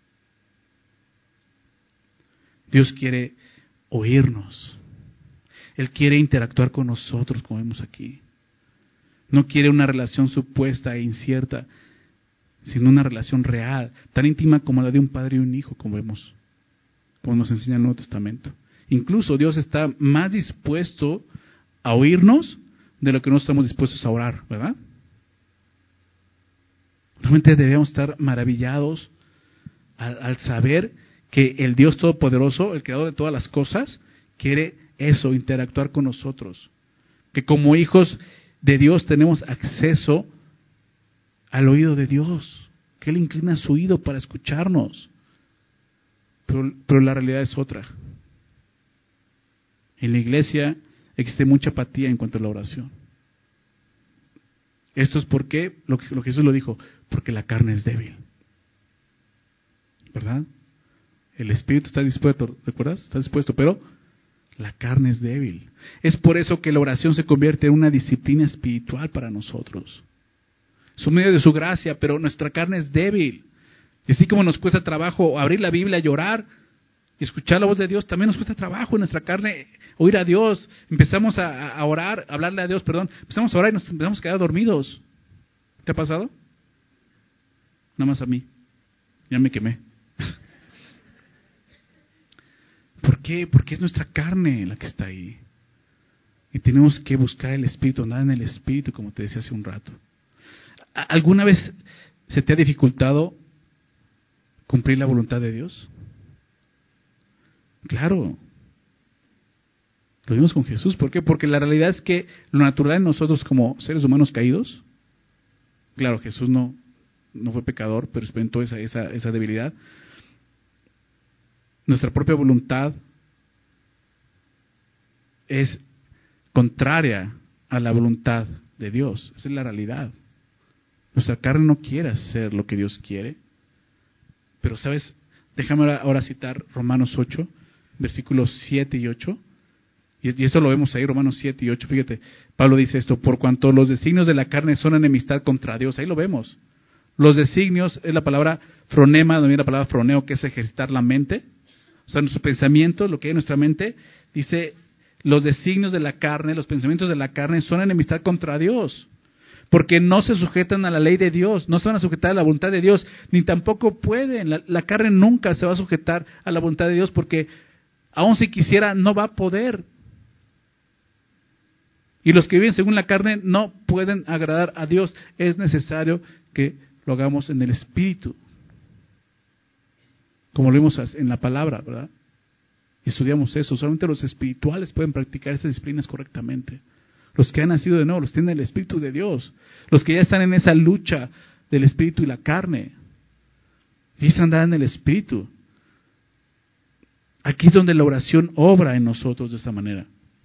Dios quiere oírnos. Él quiere interactuar con nosotros, como vemos aquí. No quiere una relación supuesta e incierta, sino una relación real, tan íntima como la de un padre y un hijo, como vemos, como nos enseña el Nuevo Testamento. Incluso Dios está más dispuesto a oírnos de lo que no estamos dispuestos a orar, ¿verdad? Realmente debemos estar maravillados al, al saber que el Dios Todopoderoso, el Creador de todas las cosas, quiere eso, interactuar con nosotros. Que como hijos de Dios tenemos acceso al oído de Dios, que Él inclina su oído para escucharnos. Pero, pero la realidad es otra. En la iglesia existe mucha apatía en cuanto a la oración. Esto es porque, lo que, lo que Jesús lo dijo, porque la carne es débil. ¿Verdad? El espíritu está dispuesto, ¿recuerdas? Está dispuesto, pero la carne es débil. Es por eso que la oración se convierte en una disciplina espiritual para nosotros. Es un medio de su gracia, pero nuestra carne es débil. Y así como nos cuesta trabajo abrir la Biblia y orar y escuchar la voz de Dios, también nos cuesta trabajo en nuestra carne oír a Dios. Empezamos a, a orar, a hablarle a Dios, perdón. Empezamos a orar y nos empezamos a quedar dormidos. ¿Te ha pasado? Nada más a mí. Ya me quemé. ¿Por qué? Porque es nuestra carne la que está ahí. Y tenemos que buscar el Espíritu, andar en el Espíritu, como te decía hace un rato. ¿Alguna vez se te ha dificultado cumplir la voluntad de Dios? Claro. Lo vimos con Jesús. ¿Por qué? Porque la realidad es que lo natural en nosotros como seres humanos caídos, claro, Jesús no, no fue pecador, pero experimentó esa, esa, esa debilidad. Nuestra propia voluntad es contraria a la voluntad de Dios. Esa es la realidad. Nuestra carne no quiere hacer lo que Dios quiere. Pero, ¿sabes? Déjame ahora, ahora citar Romanos ocho, versículos siete y ocho. Y, y eso lo vemos ahí, Romanos siete y ocho. Fíjate, Pablo dice esto: por cuanto los designios de la carne son enemistad contra Dios. Ahí lo vemos. Los designios es la palabra fronema, donde viene la palabra froneo, que es ejercitar la mente. O sea, nuestros pensamientos, lo que hay en nuestra mente, dice, los designios de la carne, los pensamientos de la carne son enemistad contra Dios. Porque no se sujetan a la ley de Dios, no se van a sujetar a la voluntad de Dios, ni tampoco pueden. La, la carne nunca se va a sujetar a la voluntad de Dios, porque aun si quisiera, no va a poder. Y los que viven según la carne no pueden agradar a Dios. Es necesario que lo hagamos en el Espíritu, como lo vimos en la palabra, ¿verdad? Y estudiamos eso. Solamente los espirituales pueden practicar esas disciplinas correctamente. Los que han nacido de nuevo, los tienen el Espíritu de Dios. Los que ya están en esa lucha del Espíritu y la carne. Y es andar en el Espíritu. Aquí es donde la oración obra en nosotros de esta manera.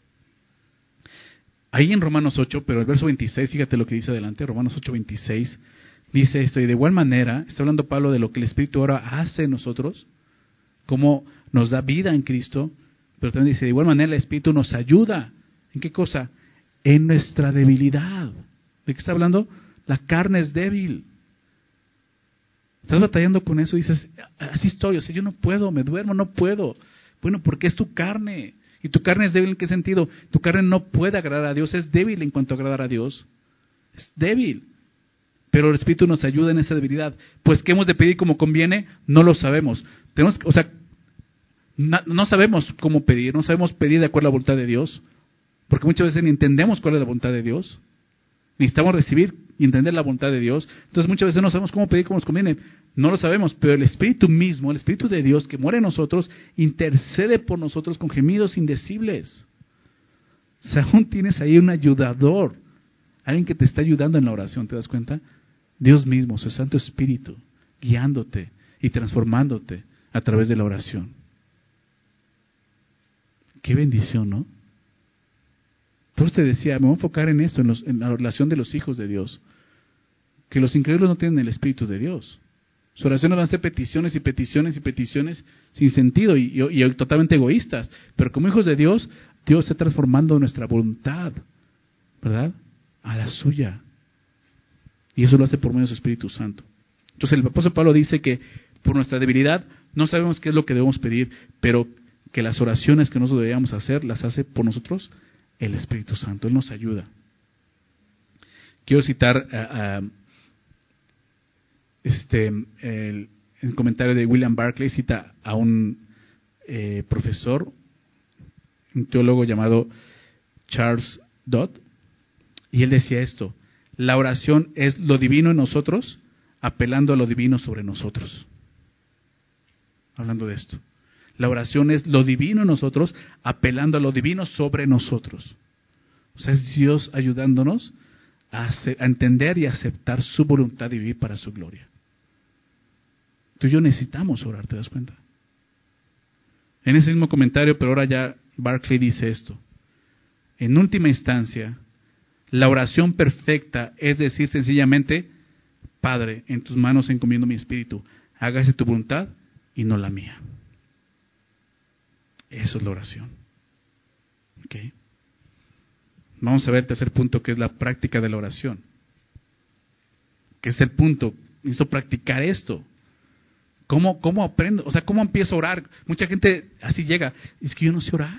Ahí en Romanos ocho, pero el verso veintiséis, fíjate lo que dice adelante, Romanos ocho, veintiséis, dice esto: y de igual manera, está hablando Pablo de lo que el Espíritu ahora hace en nosotros, cómo nos da vida en Cristo, pero también dice, de igual manera el Espíritu nos ayuda. ¿En qué cosa? En nuestra debilidad. ¿De qué está hablando? La carne es débil. Estás batallando con eso y dices, así estoy, o sea, yo no puedo, me duermo, no puedo. Bueno, porque es tu carne. ¿Y tu carne es débil en qué sentido? Tu carne no puede agradar a Dios, es débil en cuanto a agradar a Dios. Es débil. Pero el Espíritu nos ayuda en esa debilidad. Pues, ¿qué hemos de pedir como conviene? No lo sabemos. Tenemos, o sea, no, no sabemos cómo pedir, no sabemos pedir de acuerdo a la voluntad de Dios. Porque muchas veces ni entendemos cuál es la voluntad de Dios. Necesitamos recibir y entender la voluntad de Dios. Entonces muchas veces no sabemos cómo pedir como nos conviene. No lo sabemos, pero el Espíritu mismo, el Espíritu de Dios que mora en nosotros, intercede por nosotros con gemidos indecibles. O sea, aún tienes ahí un ayudador, alguien que te está ayudando en la oración, ¿te das cuenta? Dios mismo, su Santo Espíritu, guiándote y transformándote a través de la oración. Qué bendición, ¿no? Por eso te decía, me voy a enfocar en esto, en, los, en la relación de los hijos de Dios. Que los incrédulos no tienen el Espíritu de Dios. Sus oraciones van a ser peticiones y peticiones y peticiones sin sentido y, y, y totalmente egoístas. Pero como hijos de Dios, Dios está transformando nuestra voluntad, ¿verdad?, a la suya. Y eso lo hace por medio de su Espíritu Santo. Entonces el apóstol Pablo dice que por nuestra debilidad no sabemos qué es lo que debemos pedir, pero que las oraciones que nosotros debíamos hacer las hace por nosotros el Espíritu Santo. Él nos ayuda. Quiero citar a, a este el, el comentario de William Barclay. Cita a un eh, profesor, un teólogo llamado Charles Dodd, y él decía esto: la oración es lo divino en nosotros apelando a lo divino sobre nosotros. Hablando de esto, la oración es lo divino en nosotros apelando a lo divino sobre nosotros. O sea, es Dios ayudándonos a, hacer, a entender y aceptar su voluntad y vivir para su gloria. Tú y yo necesitamos orar, ¿te das cuenta? En ese mismo comentario, pero ahora ya Barclay dice esto: en última instancia, la oración perfecta es decir sencillamente: Padre, en tus manos encomiendo mi espíritu, hágase tu voluntad y no la mía. Eso es la oración. ¿Okay? Vamos a ver el tercer punto, que es la práctica de la oración. Que es el punto, necesito practicar esto. ¿Cómo, cómo aprendo? O sea, ¿cómo empiezo a orar? Mucha gente así llega, es que yo no sé orar.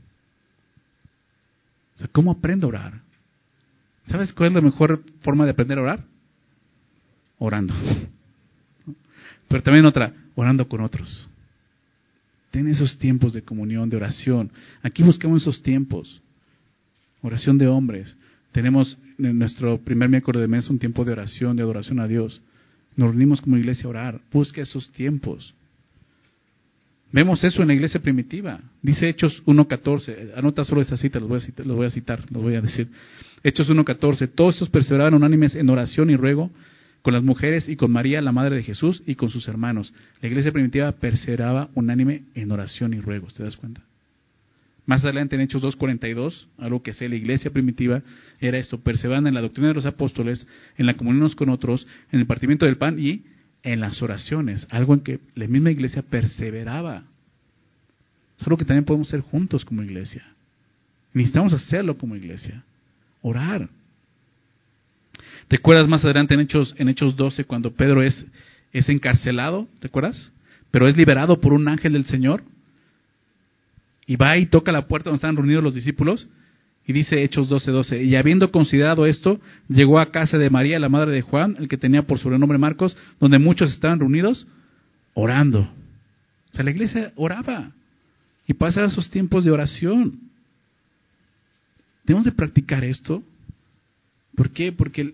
O sea, ¿cómo aprendo a orar? ¿Sabes cuál es la mejor forma de aprender a orar? Orando. Pero también otra, orando con otros. Ten esos tiempos de comunión, de oración. Aquí buscamos esos tiempos. Oración de hombres. Tenemos en nuestro primer miércoles de mes un tiempo de oración, de adoración a Dios. Nos reunimos como iglesia a orar. Busca esos tiempos. Vemos eso en la iglesia primitiva. Dice Hechos uno catorce. Anota solo esta cita, los voy a citar, los voy a citar, los voy a decir. Hechos uno catorce. Todos estos perseveraban unánimes en oración y ruego con las mujeres y con María, la madre de Jesús, y con sus hermanos. La iglesia primitiva perseveraba unánime en oración y ruego. ¿Te das cuenta? Más adelante en Hechos dos cuarenta y dos, algo que hacía la iglesia primitiva era esto: perseveraban en la doctrina de los apóstoles, en la comunión unos con otros, en el partimiento del pan y en las oraciones, algo en que la misma iglesia perseveraba. Es algo que también podemos hacer juntos como iglesia. Necesitamos hacerlo como iglesia, orar. ¿Recuerdas más adelante en Hechos, en Hechos doce cuando Pedro es, es encarcelado? ¿Recuerdas? Pero es liberado por un ángel del Señor y va y toca la puerta donde estaban reunidos los discípulos. Y dice Hechos doce doce, y habiendo considerado esto, llegó a casa de María, la madre de Juan, el que tenía por sobrenombre Marcos, donde muchos estaban reunidos, orando. O sea, la iglesia oraba. Y pasa esos tiempos de oración. Debemos de practicar esto. ¿Por qué? Porque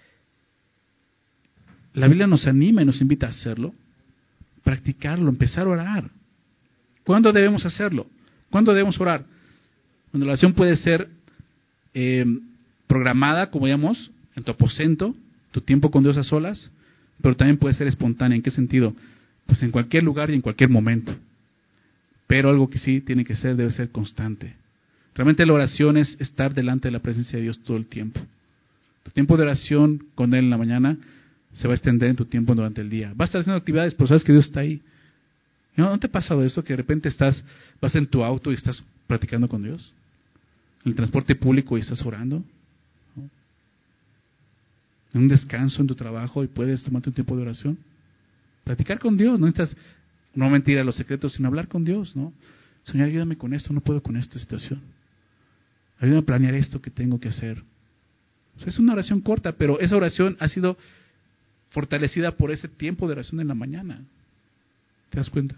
la Biblia nos anima y nos invita a hacerlo. Practicarlo, empezar a orar. ¿Cuándo debemos hacerlo? ¿Cuándo debemos orar? Cuando la oración puede ser Eh, programada, como digamos, en tu aposento, tu tiempo con Dios a solas, pero también puede ser espontánea. ¿En qué sentido? Pues en cualquier lugar y en cualquier momento. Pero algo que sí tiene que ser, debe ser constante. Realmente la oración es estar delante de la presencia de Dios todo el tiempo. Tu tiempo de oración con Él en la mañana se va a extender en tu tiempo durante el día. Vas a estar haciendo actividades, pero sabes que Dios está ahí. ¿No, ¿No te ha pasado eso? Que de repente estás, vas en tu auto y estás practicando con Dios. En el transporte público y estás orando, ¿no? En un descanso en tu trabajo y puedes tomarte un tiempo de oración. Practicar con Dios, no necesitas no mentir a los secretos, sino hablar con Dios, ¿no? Señor, ayúdame con esto, no puedo con esta situación. Ayúdame a planear esto que tengo que hacer. O sea, es una oración corta, pero esa oración ha sido fortalecida por ese tiempo de oración en la mañana. ¿Te das cuenta?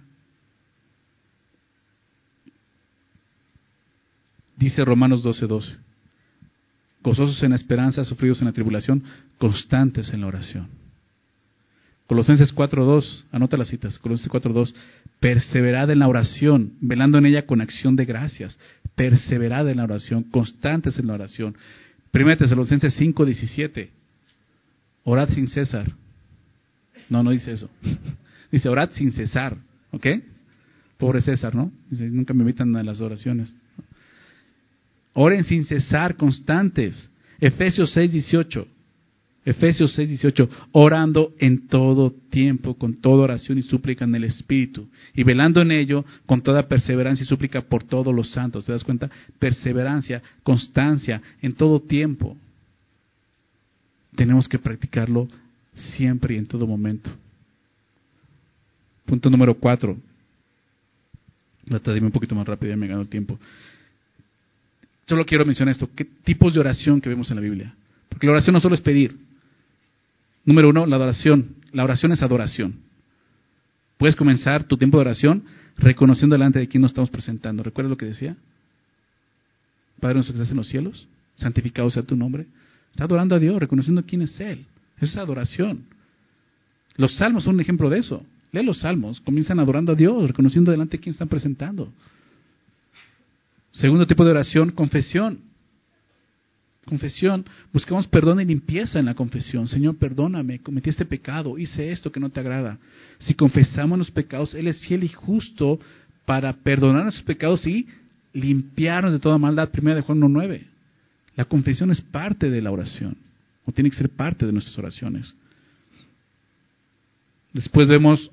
Dice Romanos doce doce, gozosos en la esperanza, sufridos en la tribulación, constantes en la oración. Colosenses cuatro dos, anota las citas, Colosenses cuatro dos, perseverad en la oración, velando en ella con acción de gracias, perseverad en la oración, constantes en la oración. Primera Tesalonicenses cinco diecisiete, orad sin cesar. No, no dice eso. Dice orad sin cesar, ¿ok? Pobre César, ¿no? Dice, nunca me invitan a las oraciones. Oren sin cesar, constantes. Efesios seis dieciocho. Efesios seis dieciocho. Orando en todo tiempo, con toda oración y súplica en el Espíritu. Y velando en ello, con toda perseverancia y súplica por todos los santos. ¿Te das cuenta? Perseverancia, constancia, en todo tiempo. Tenemos que practicarlo siempre y en todo momento. Punto número cuatro. Trata de irme un poquito más rápido, ya me ganó el tiempo. Solo quiero mencionar esto. ¿Qué tipos de oración que vemos en la Biblia? Porque la oración no solo es pedir. Número uno, la adoración. La oración es adoración. Puedes comenzar tu tiempo de oración reconociendo delante de quién nos estamos presentando. ¿Recuerdas lo que decía? Padre nuestro que estás en los cielos, santificado sea tu nombre. Está adorando a Dios, reconociendo quién es Él. Eso es adoración. Los salmos son un ejemplo de eso. Lee los salmos, comienzan adorando a Dios, reconociendo delante de quién están presentando. Segundo tipo de oración, confesión. Confesión, buscamos perdón y limpieza en la confesión. Señor, perdóname, cometí este pecado, hice esto que no te agrada. Si confesamos los pecados, Él es fiel y justo para perdonar nuestros pecados y limpiarnos de toda maldad. Primera de Juan uno nueve. La confesión es parte de la oración, o tiene que ser parte de nuestras oraciones. Después vemos,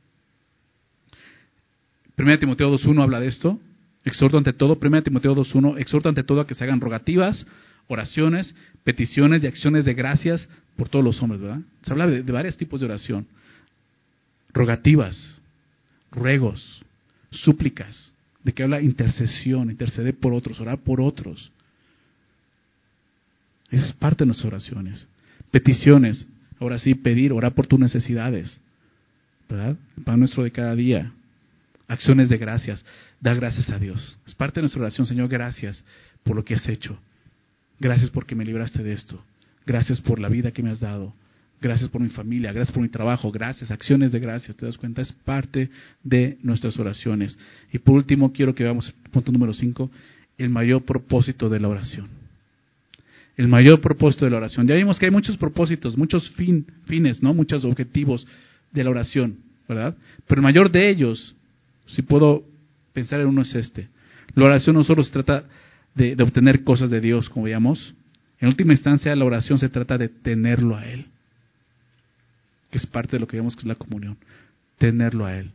Primera Timoteo dos uno habla de esto. Exhorto ante todo, Primera Timoteo dos uno, exhorto ante todo a que se hagan rogativas, oraciones, peticiones y acciones de gracias por todos los hombres, ¿verdad? Se habla de, de varios tipos de oración. Rogativas, ruegos, súplicas. ¿De qué habla? Intercesión, interceder por otros, orar por otros. Esa es parte de nuestras oraciones. Peticiones, ahora sí, pedir, orar por tus necesidades, ¿verdad? El pan nuestro de cada día. Acciones de gracias, da gracias a Dios. Es parte de nuestra oración. Señor, gracias por lo que has hecho. Gracias porque me libraste de esto. Gracias por la vida que me has dado. Gracias por mi familia, gracias por mi trabajo, gracias, acciones de gracias, ¿te das cuenta? Es parte de nuestras oraciones. Y por último, quiero que veamos el punto número cinco, el mayor propósito de la oración. El mayor propósito de la oración. Ya vimos que hay muchos propósitos, muchos fin, fines, ¿no? Muchos objetivos de la oración, ¿verdad? Pero el mayor de ellos, si puedo pensar en uno, es este. La oración no solo se trata de, de obtener cosas de Dios, como veíamos. En última instancia, la oración se trata de tenerlo a Él, que es parte de lo que vemos que es la comunión, tenerlo a Él.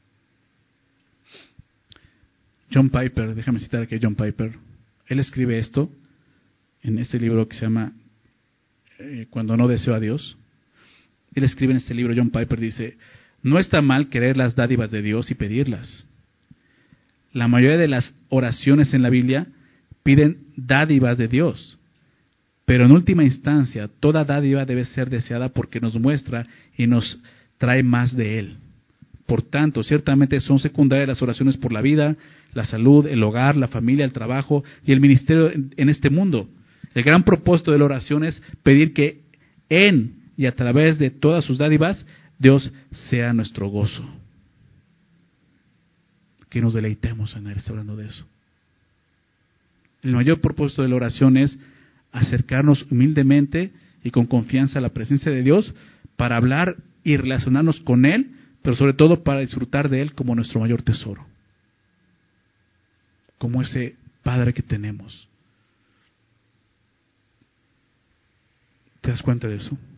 John Piper, déjame citar aquí a John Piper, él escribe esto en este libro que se llama eh, Cuando no deseo a Dios. Él escribe en este libro, John Piper dice, no está mal querer las dádivas de Dios y pedirlas. La mayoría de las oraciones en la Biblia piden dádivas de Dios. Pero en última instancia, toda dádiva debe ser deseada porque nos muestra y nos trae más de Él. Por tanto, ciertamente son secundarias las oraciones por la vida, la salud, el hogar, la familia, el trabajo y el ministerio en, en este mundo. El gran propósito de la oración es pedir que en y a través de todas sus dádivas, Dios sea nuestro gozo. Que nos deleitemos en Él, está hablando de eso. El mayor propósito de la oración es acercarnos humildemente y con confianza a la presencia de Dios para hablar y relacionarnos con Él, pero sobre todo para disfrutar de Él como nuestro mayor tesoro, como ese Padre que tenemos. ¿Te das cuenta de eso?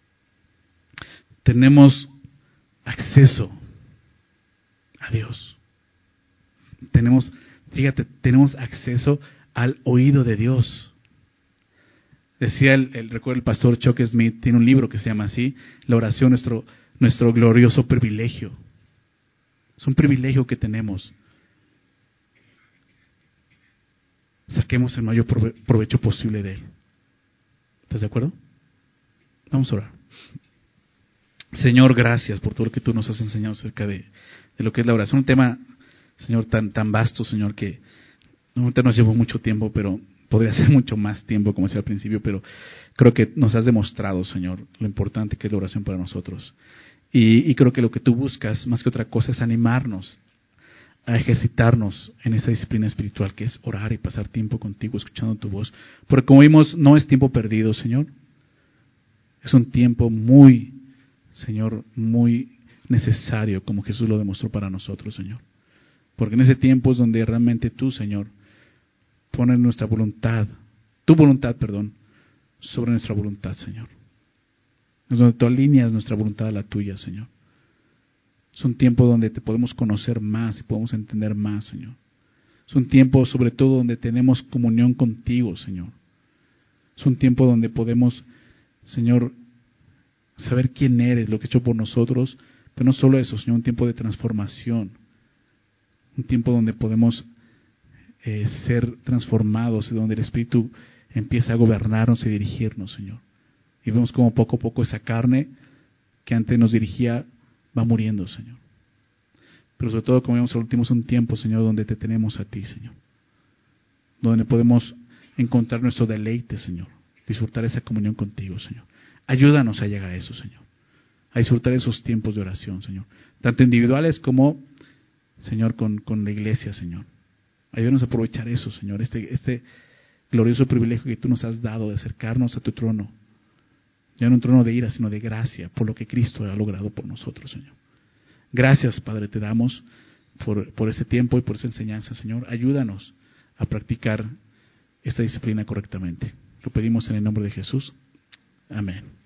Tenemos acceso a Dios. Tenemos, fíjate, tenemos acceso al oído de Dios. Decía el, el recuerdo el pastor Chuck Smith, tiene un libro que se llama así, la oración, nuestro, nuestro glorioso privilegio. Es un privilegio que tenemos. Saquemos el mayor prove- provecho posible de él. ¿Estás de acuerdo? Vamos a orar. Señor, gracias por todo lo que tú nos has enseñado acerca de, de lo que es la oración. Un tema, Señor, tan, tan vasto, Señor, que ahorita nos llevó mucho tiempo, pero podría ser mucho más tiempo, como decía al principio, pero creo que nos has demostrado, Señor, lo importante que es la oración para nosotros. Y, y creo que lo que tú buscas, más que otra cosa, es animarnos a ejercitarnos en esa disciplina espiritual que es orar y pasar tiempo contigo, escuchando tu voz. Porque como vimos, no es tiempo perdido, Señor. Es un tiempo muy, Señor, muy necesario, como Jesús lo demostró para nosotros, Señor. Porque en ese tiempo es donde realmente tú, Señor, pones nuestra voluntad, tu voluntad, perdón, sobre nuestra voluntad, Señor. Es donde tú alineas nuestra voluntad a la tuya, Señor. Es un tiempo donde te podemos conocer más y podemos entender más, Señor. Es un tiempo, sobre todo, donde tenemos comunión contigo, Señor. Es un tiempo donde podemos, Señor, saber quién eres, lo que has hecho por nosotros, pero no solo eso, Señor, un tiempo de transformación. Un tiempo donde podemos eh, ser transformados, donde el Espíritu empieza a gobernarnos y dirigirnos, Señor. Y vemos como poco a poco esa carne que antes nos dirigía va muriendo, Señor. Pero sobre todo, como vemos, el último es un tiempo, Señor, donde te tenemos a ti, Señor. Donde podemos encontrar nuestro deleite, Señor. Disfrutar esa comunión contigo, Señor. Ayúdanos a llegar a eso, Señor. A disfrutar esos tiempos de oración, Señor. Tanto individuales como, Señor, con, con la iglesia, Señor. Ayúdanos a aprovechar eso, Señor. Este, este glorioso privilegio que tú nos has dado de acercarnos a tu trono. Ya no un trono de ira, sino de gracia, por lo que Cristo ha logrado por nosotros, Señor. Gracias, Padre, te damos por, por ese tiempo y por esa enseñanza, Señor. Ayúdanos a practicar esta disciplina correctamente. Lo pedimos en el nombre de Jesús. Amén.